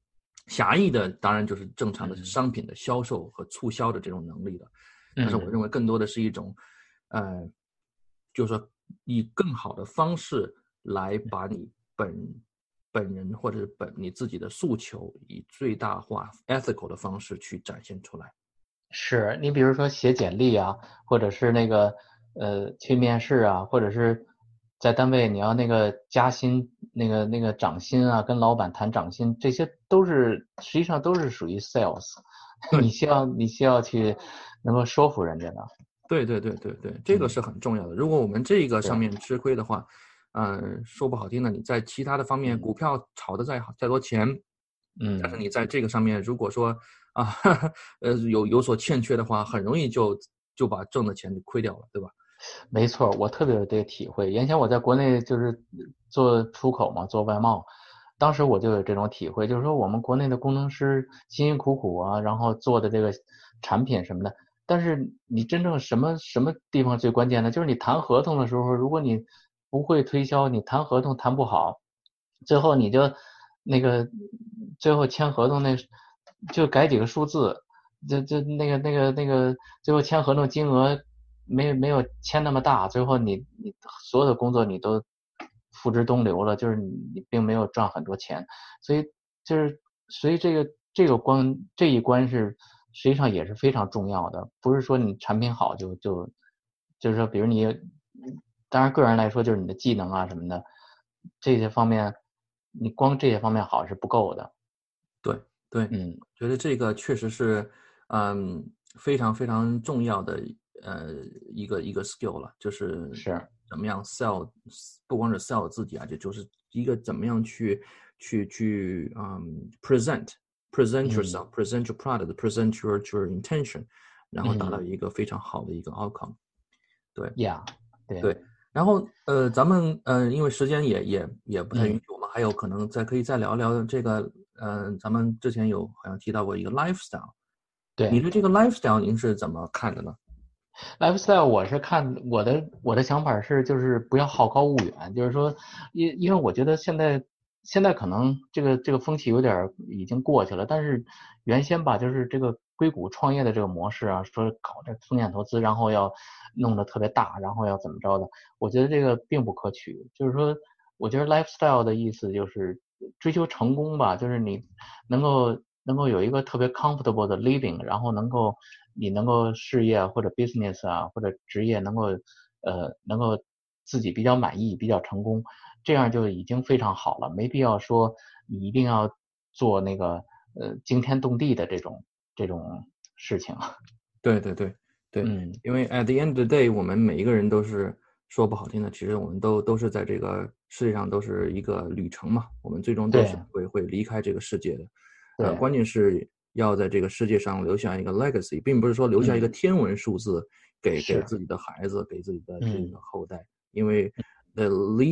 狭义的当然就是正常的商品的销售和促销的这种能力了，但是我认为更多的是一种，就是说以更好的方式来把你本人或者是你自己的诉求以最大化 ethical 的方式去展现出来。 是你比如说写简历啊，或者是那个去面试啊，或者是在单位你要那个加薪，那个涨薪啊，跟老板谈涨薪，这些都是实际上都是属于 sales， 你需要去能够说服人家的。 对，这个是很重要的。如果我们这个上面吃亏的话，说不好听的，你在其他的方面股票炒的再多钱，但是你在这个上面如果说有所欠缺的话，很容易就把挣的钱就亏掉了，对吧？ 没错，我特别有这个体会。原先我在国内就是做出口嘛，做外贸，当时我就有这种体会，就是说我们国内的工程师辛辛苦苦啊，然后做的这个产品什么的，但是你真正什么地方最关键呢？就是你谈合同的时候，如果你不会推销，你谈合同谈不好，最后你就最后签合同就改几个数字，最后签合同金额没有签那么大，最后你所有的工作你都付之东流了，就是你并没有赚很多钱，所以这一关是实际上也是非常重要的，不是说你产品好就是说，比如当然个人来说就是你的技能啊什么的这些方面，你光这些方面好是不够的。 对，觉得这个确实是，非常非常重要的一个 skill 了，就是怎么样 sell， 不光是 sell 自己啊，就是一个怎么样去present yourself， present your product， present your intention， 然后达到一个非常好的一个 outcome。对，对。然后咱们因为时间也不太允许，我们还有可能可以再聊聊这个咱们之前好像提到过一个 lifestyle。 对， 你对这个 lifestyle 您是怎么看的呢？ lifestyle 我是看我的想法是就是不要好高骛远，就是说因为我觉得现在可能这个风气有点已经过去了，但是原先吧就是这个硅谷创业的这个模式啊，说搞这风险投资，然后要弄得特别大，然后要怎么着的，我觉得这个并不可取。就是说我觉得 lifestyle 的意思就是追求成功吧，就是你能够有一个特别 comfortable 的 living， 然后你能够事业或者 business 啊或者职业能够自己比较满意比较成功，这样就已经非常好了，没必要说你一定要做那个惊天动地的这种事情。 对，因为 at the end of the day， 我们每一个人都是说不好听的，其实我们都是在这个世界上都是一个旅程嘛，我们最终都是会离开这个世界的。关键是要在这个世界上留下一个 legacy， 并不是说留下一个天文数字给自己的孩子，给自己的后代，因为the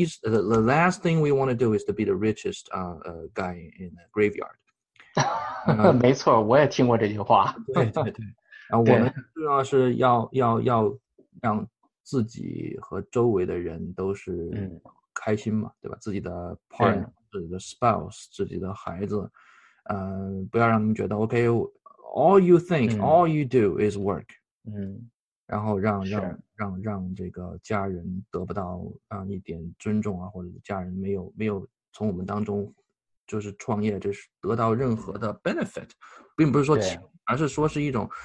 last thing we want to do is to be the richest guy in a graveyard。 没错，我也听过这句话。 对。然后我们重要是要让自己和周围的人都是开心嘛，对吧？自己的 partner， 自己的 spouse， 自己的孩子，不要让他们觉得 OK，all you think，all you do is work。然后让这个家人得不到一点尊重啊，或者家人没有从我们当中就是创业就是得到任何的 benefit， 并不是说钱，而是说是一种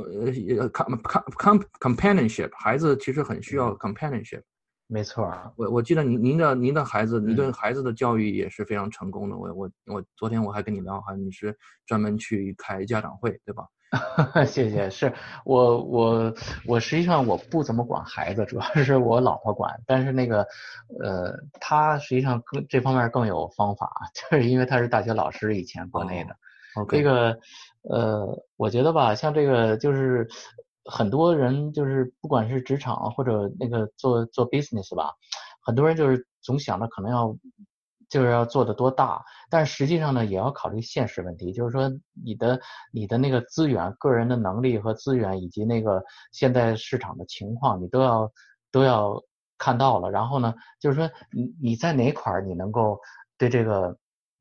companionship， 孩子其实很需要 companionship。 没错， 我记得您的孩子，你对孩子的教育也是非常成功的。我昨天我还跟你聊，你是专门去开家长会，对吧？ 谢谢。是我实际上我不怎么管孩子，主要是我老婆管。但是她实际上这方面更有方法，就是因为她是大学老师，以前国内的。这个我觉得吧，像这个就是很多人就是不管是职场或者做 business 吧，很多人就是总想着可能要做得多大，但实际上呢也要考虑现实问题，就是说你的那个资源，个人的能力和资源，以及现在市场的情况，你都要看到了。然后呢，就是说你在哪块你能够对这个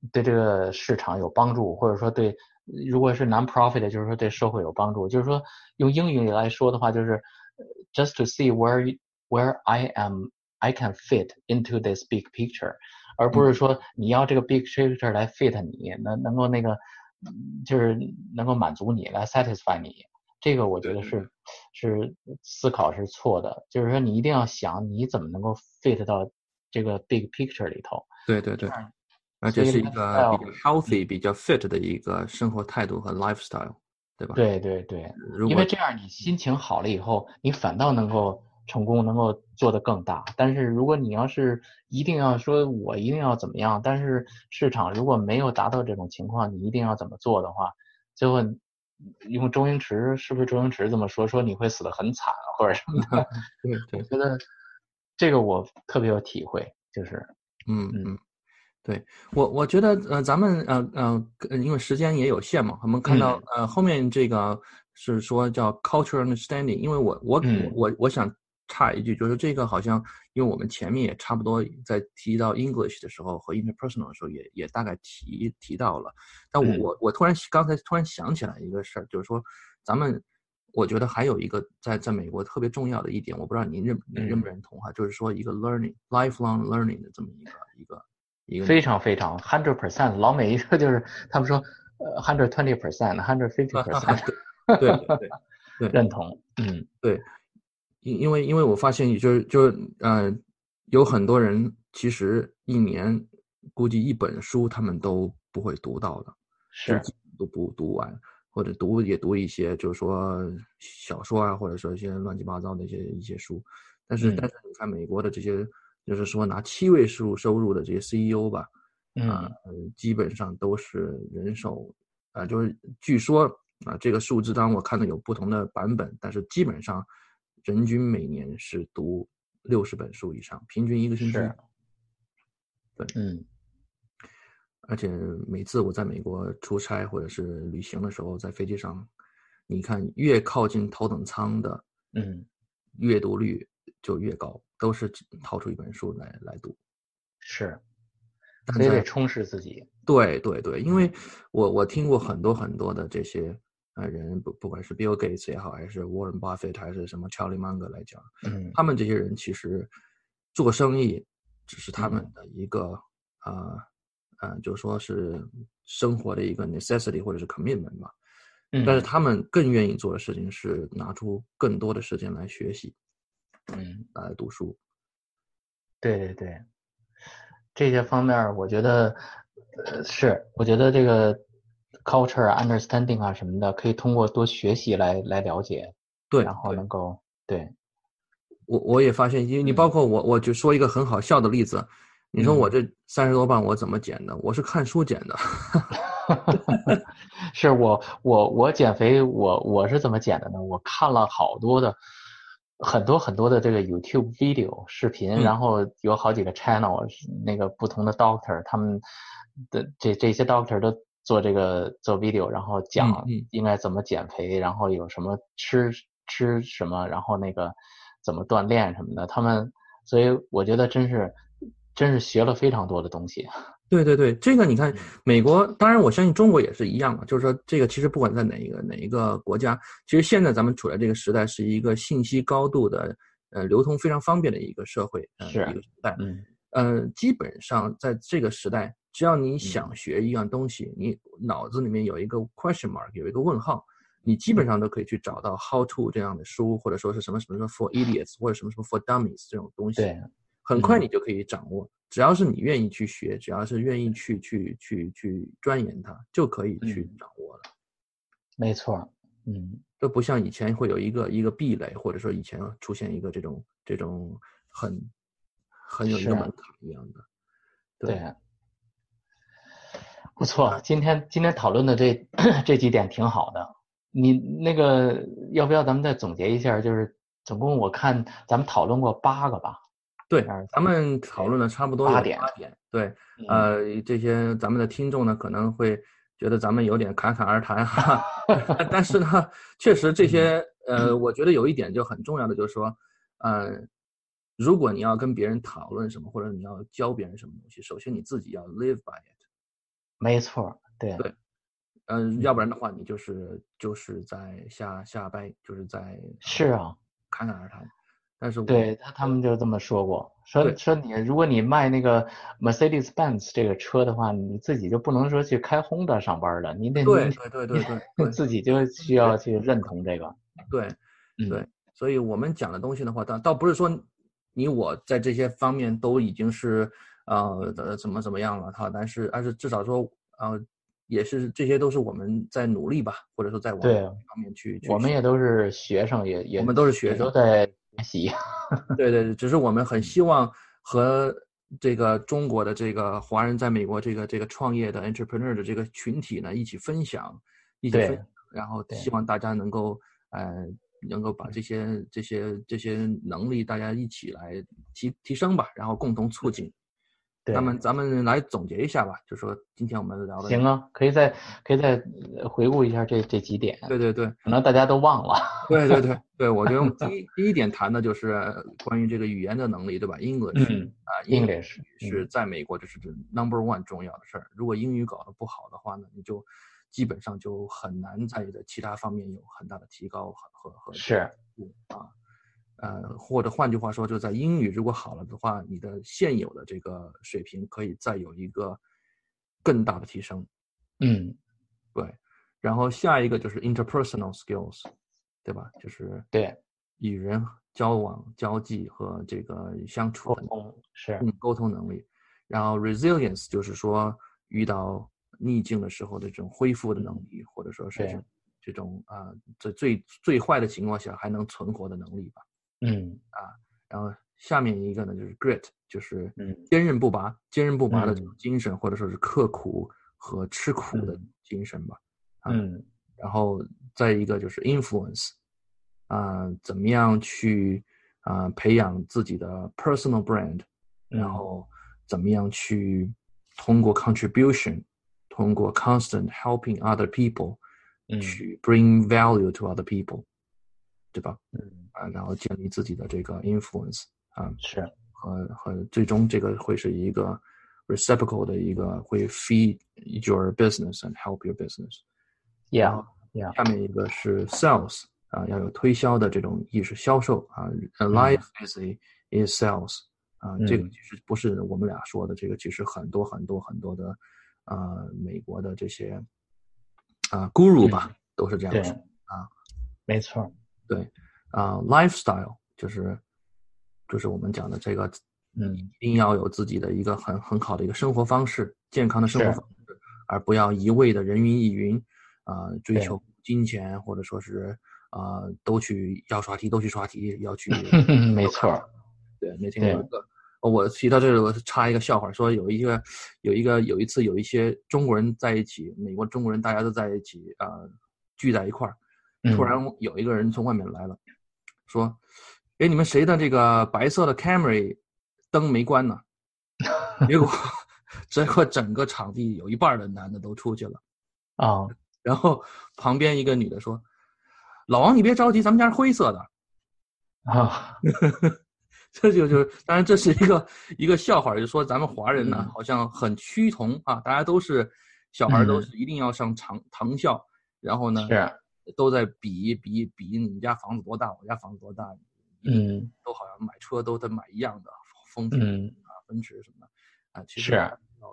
对这个市场有帮助，或者说对，如果是 non-profit，就是说对社会有帮助。就是说用英语来说的话，就是just to see where I can fit into this big picture，而不是说你要这个 big picture来 fit 你，能够那个就是能够满足你来 satisfy 你。这个我觉得是思考是错的，就是说你一定要想你怎么能够 fit 到这个 big picture 里头。 对对对，而且所以是一个比较 lifestyle， healthy、比较 fit 的一个生活态度和 lifestyle，对吧？ 对对对， 如果因为这样你心情好了以后，你反倒能够成功，能够做得更大。但是如果你要是一定要说我一定要怎么样，但是市场如果没有达到这种情况，你一定要怎么做的话，最后用周星驰是不是周星驰这么说，说你会死得很惨或者什么的？ 对我对， 觉得这个我特别有体会，就是嗯。对，我觉得咱们因为时间也有限嘛，我们看到后面这个是说叫 cultural understanding，因为我想插一句，就是这个好像因为我们前面也差不多在提到 English 的时候和 interpersonal 的时候也大概提到了，但我刚才突然想起来一个事儿，就是说咱们我觉得还有一个在美国特别重要的一点，我不知道你认不认同哈，就是说一个 lifelong learning 的这么一个非常非常 100%，老美一说就是他们说120%、150%， 对对对对认同， 对，因为我发现有很多人其实一年估计一本书他们都不会读到的，就是是， 基本都不读完，或者也读一些就是说小说啊，或者说一些乱七八糟的一些书，但是你看美国的这些就是说拿7位数收入的这些 CEO 吧，基本上都是人手就是据说这个数字当然我看到有不同的版本，但是基本上人均每年是读60本书以上，平均一个星期。 是， 对，而且每次我在美国出差或者是旅行的时候，在飞机上，你看越靠近头等舱的，阅读率就越高，都是掏出一本书来读。 是， 但在所以得充实自己。 对对对，因为我听过很多很多的这些人，不管是 Bill Gates 也好，还是 Warren Buffett，还是什么 Charlie Munger 来讲，他们这些人其实做生意只是他们的一个就说是生活的一个 necessity 或者是 commitment 吧。但是他们更愿意做的事情是拿出更多的时间来学习，来读书。 对对对，这些方面我觉得我觉得这个 culture understanding 啊什么的，可以通过多学习来了解， 对， 然后能够对。 我也发现，因为你包括我就说一个很好笑的例子，你说我这30多磅我怎么减的？我是看书减的。 是我减肥，我是怎么减的呢？我看了好多的很多很多的这个 YouTube video 视频，然后有好几个 channel，那个不同的 doctor，他们的这些 doctor 都做做 video，然后讲应该怎么减肥，然后有什么吃什么，然后那个怎么锻炼什么的，所以我觉得真是学了非常多的东西。 对对对，这个你看，美国当然我相信中国也是一样的，就是说这个其实不管在哪一个国家，其实现在咱们处在这个时代是一个信息高度的流通非常方便的一个社会一个时代，基本上在这个时代，只要你想学一样东西，你脑子里面有一个 question mark， 有一个问号，你基本上都可以去找到 how to 这样的书，或者说是什么 for idiots 或者什么 for dummies 这种东西， 对， 很快你就可以掌握。只要是你愿意去学，只要是愿意去钻研它，就可以去掌握了。 没错， 这不像以前会有一个壁垒，或者说以前出现一个这种很有一个门槛一样的。 对，不错，今天讨论的这几点挺好的。你那个要不要咱们再总结一下？就是总共我看咱们讨论过8个吧。 对，咱们讨论了差不多有8点。对，这些咱们的听众呢可能会觉得咱们有点侃侃而谈哈，但是呢，确实这些我觉得有一点就很重要的就是说，如果你要跟别人讨论什么，或者你要教别人什么东西，首先你自己要 live by it， 没错，对， 对，要不然的话，你就是在瞎掰，就是在是啊， 侃侃而谈。但是我对他们就这么说过，说对说如果你卖那个 Mercedes-Benz 这个车的话，你自己就不能说去开 Honda 上班了，你得你对对对你对对对自己就需要去认同这个， 对嗯， 对，所以我们讲的东西的话，倒不是说你我在这些方面都已经是怎么样了哈，但是至少说也是这些都是我们在努力吧，或者说在往对， 方面去我们也都是学生，也我也们都是学生， 也都在学习， 对对，只是我们很嗯， 希望和这个中国的这个华人在美国这个创业的 entrepreneur 的这个群体呢一起分享， 对然后对， 希望大家能够把这些能力大家一起来提升吧，然后共同促进。那对。 么咱们来总结一下吧，就说今天我们聊的行啊，可以再回顾一下这几点， 对对对。 可能大家都忘了。 对对对对，我觉得我们第一点谈的就是关于这个语言的能力，对吧？English 嗯英语 ，English， 是在美国这是 number one 重要的事儿。如果英语搞得不好的话呢，你就基本上就很难在其他方面有很大的提高和这个是， 啊或者换句话说，就在英语如果好了的话，你的现有的这个水平可以再有一个更大的提升。 嗯， 对，然后下一个就是 interpersonal skills，对吧？就是对， 与人交往、交际和这个相处的沟通是， 沟通能力。然后 resilience 就是说遇到逆境的时候的这种恢复的能力，或者说是对， 这种在最坏的情况下还能存活的能力吧。 嗯然后下面一个呢就是 grit，就是嗯坚韧不拔的这种嗯精神，或者说是刻苦和吃苦的嗯精神吧。 嗯然后再一个就是 influence，怎么样去培养自己的 personal brand，然嗯后怎么样去通过 contribution，通过 constant helping other people， 嗯去 bring value to other people，对吧？ 嗯， 然后建立自己的这个 influence 是和最终这个会是一个 reciprocal 的一个会 feed your business and help your business。然 ，Yeah 后 Yeah， 下面一个是 sales，要有推销的这种意识，销售嗯 life is sales，这个嗯其实不是我们俩说的，这个其实很多很多很多的美国的这些guru 吧，都是这样对， 说。 没错， 对lifestyle 就是我们讲的这个，一定要有自己的一个很好的一个生活方式，健康的生活方式，而不要一味的人云亦云，追求金钱，或者说是都去要刷题，都去刷题，要去没错， 对，那天有一个，我提到这个，我插一个笑话，说有一次有一些中国人在一起，美国中国人大家都在一起聚在一块儿，突然有一个人从外面来了，说，哎，你们谁的这个白色的 Camry 灯没关呢？结果整个场地有一半的男的都出去了啊然后旁边一个女的说：“老王，你别着急，咱们家是灰色的。” 啊， 这当然这是一个笑话，就是说咱们华人呢，好像很趋同大家都是小孩都是一定要上藤校，然后呢都在比你家房子多大，我家房子多大，都好像买车都得买一样的，丰田奔驰什么的其实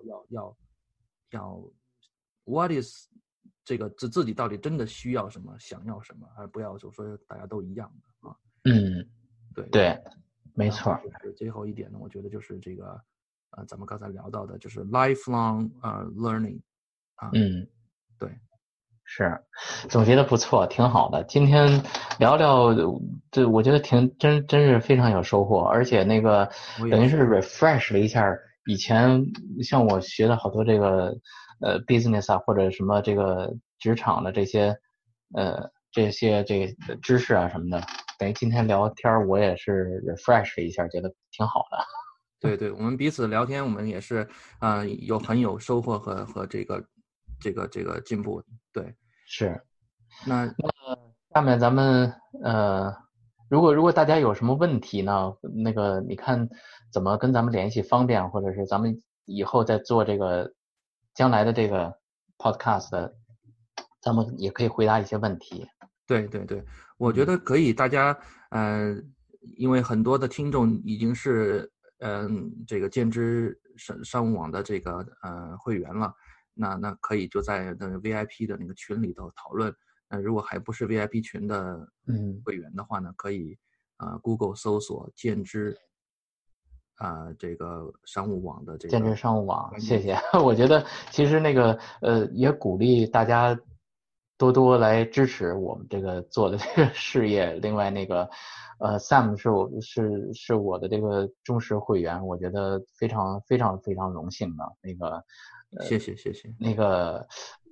要 what is 这个自己到底真的需要什么，想要什么，而不要就说大家都一样的对，没错。 最后一点呢，我觉得就是这个咱们刚才聊到的，就是 lifelong learning 对， 是总结的不错，挺好的。今天聊聊，这我觉得真是非常有收获，而且那个等于是 refresh 了一下以前像我学的好多这个business 或者什么这个职场的这些这个知识什么的，等于今天聊天我也是 refresh 一下，觉得挺好的。 对对，我们彼此聊天，我们也是很有收获和这个进步。对， 是。 那下面咱们如果大家有什么问题呢，那个你看怎么跟咱们联系方便，或者是咱们以后再做这个将来的这个 podcast，咱们也可以回答一些问题。 对对对，我觉得可以，大家因为很多的听众已经是这个建知商务网的这个会员了，那可以就在那个 VIP 的那个群里头讨论。如果还不是 VIP 群的会员的话呢，可以Google 搜索建知这个商务网的这个建知商务网，谢谢。我觉得其实那个也鼓励大家多多来支持我们这个做的这个事业。另外那个Sam 是我的这个忠实会员，我觉得非常非常非常荣幸的。那个谢谢。 那个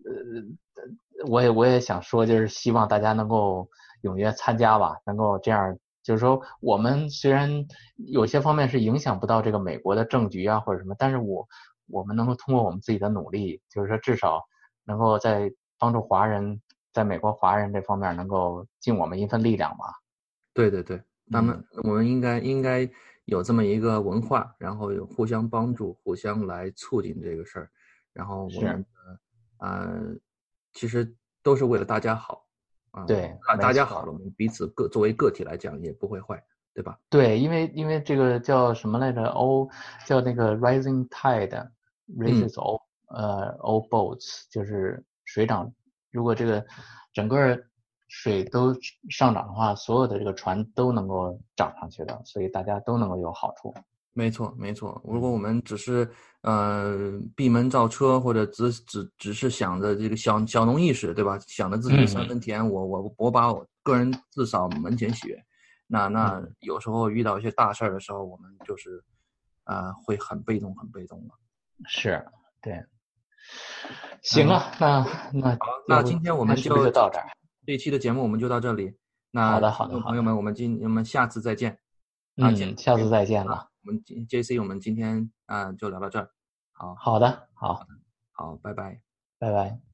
我也想说，就是希望大家能够踊跃参加吧，能够这样。就是说，我们虽然有些方面是影响不到这个美国的政局啊或者什么，但是我们能够通过我们自己的努力，就是说至少能够在帮助华人，在美国华人这方面能够尽我们一份力量吧。 对对对，我们应该有这么一个文化，然后有互相帮助，互相来促进这个事儿，然后我们其实都是为了大家好。 对， 大家好了，我们彼此作为个体来讲也不会坏，对吧？ 对，因为这个叫什么来着？叫那个 rising tide raises all boats，就是水涨。如果这个整个水都上涨的话，所有的这个船都能够涨上去的，所以大家都能够有好处。 没错。如果我们只是闭门造车，或者只是想着这个小农意识，对吧？想着自己的三分田，我把我个人自扫门前雪。那有时候遇到一些大事儿的时候，我们就是会很被动了。 是，对。行了， 那今天我们就到这儿。 这一期的节目我们就到这里。那好的， 朋友们，我们下次再见。 下次再见了。 我们 JC 我们今天就聊到这儿。 好的， 好，拜拜。 拜拜。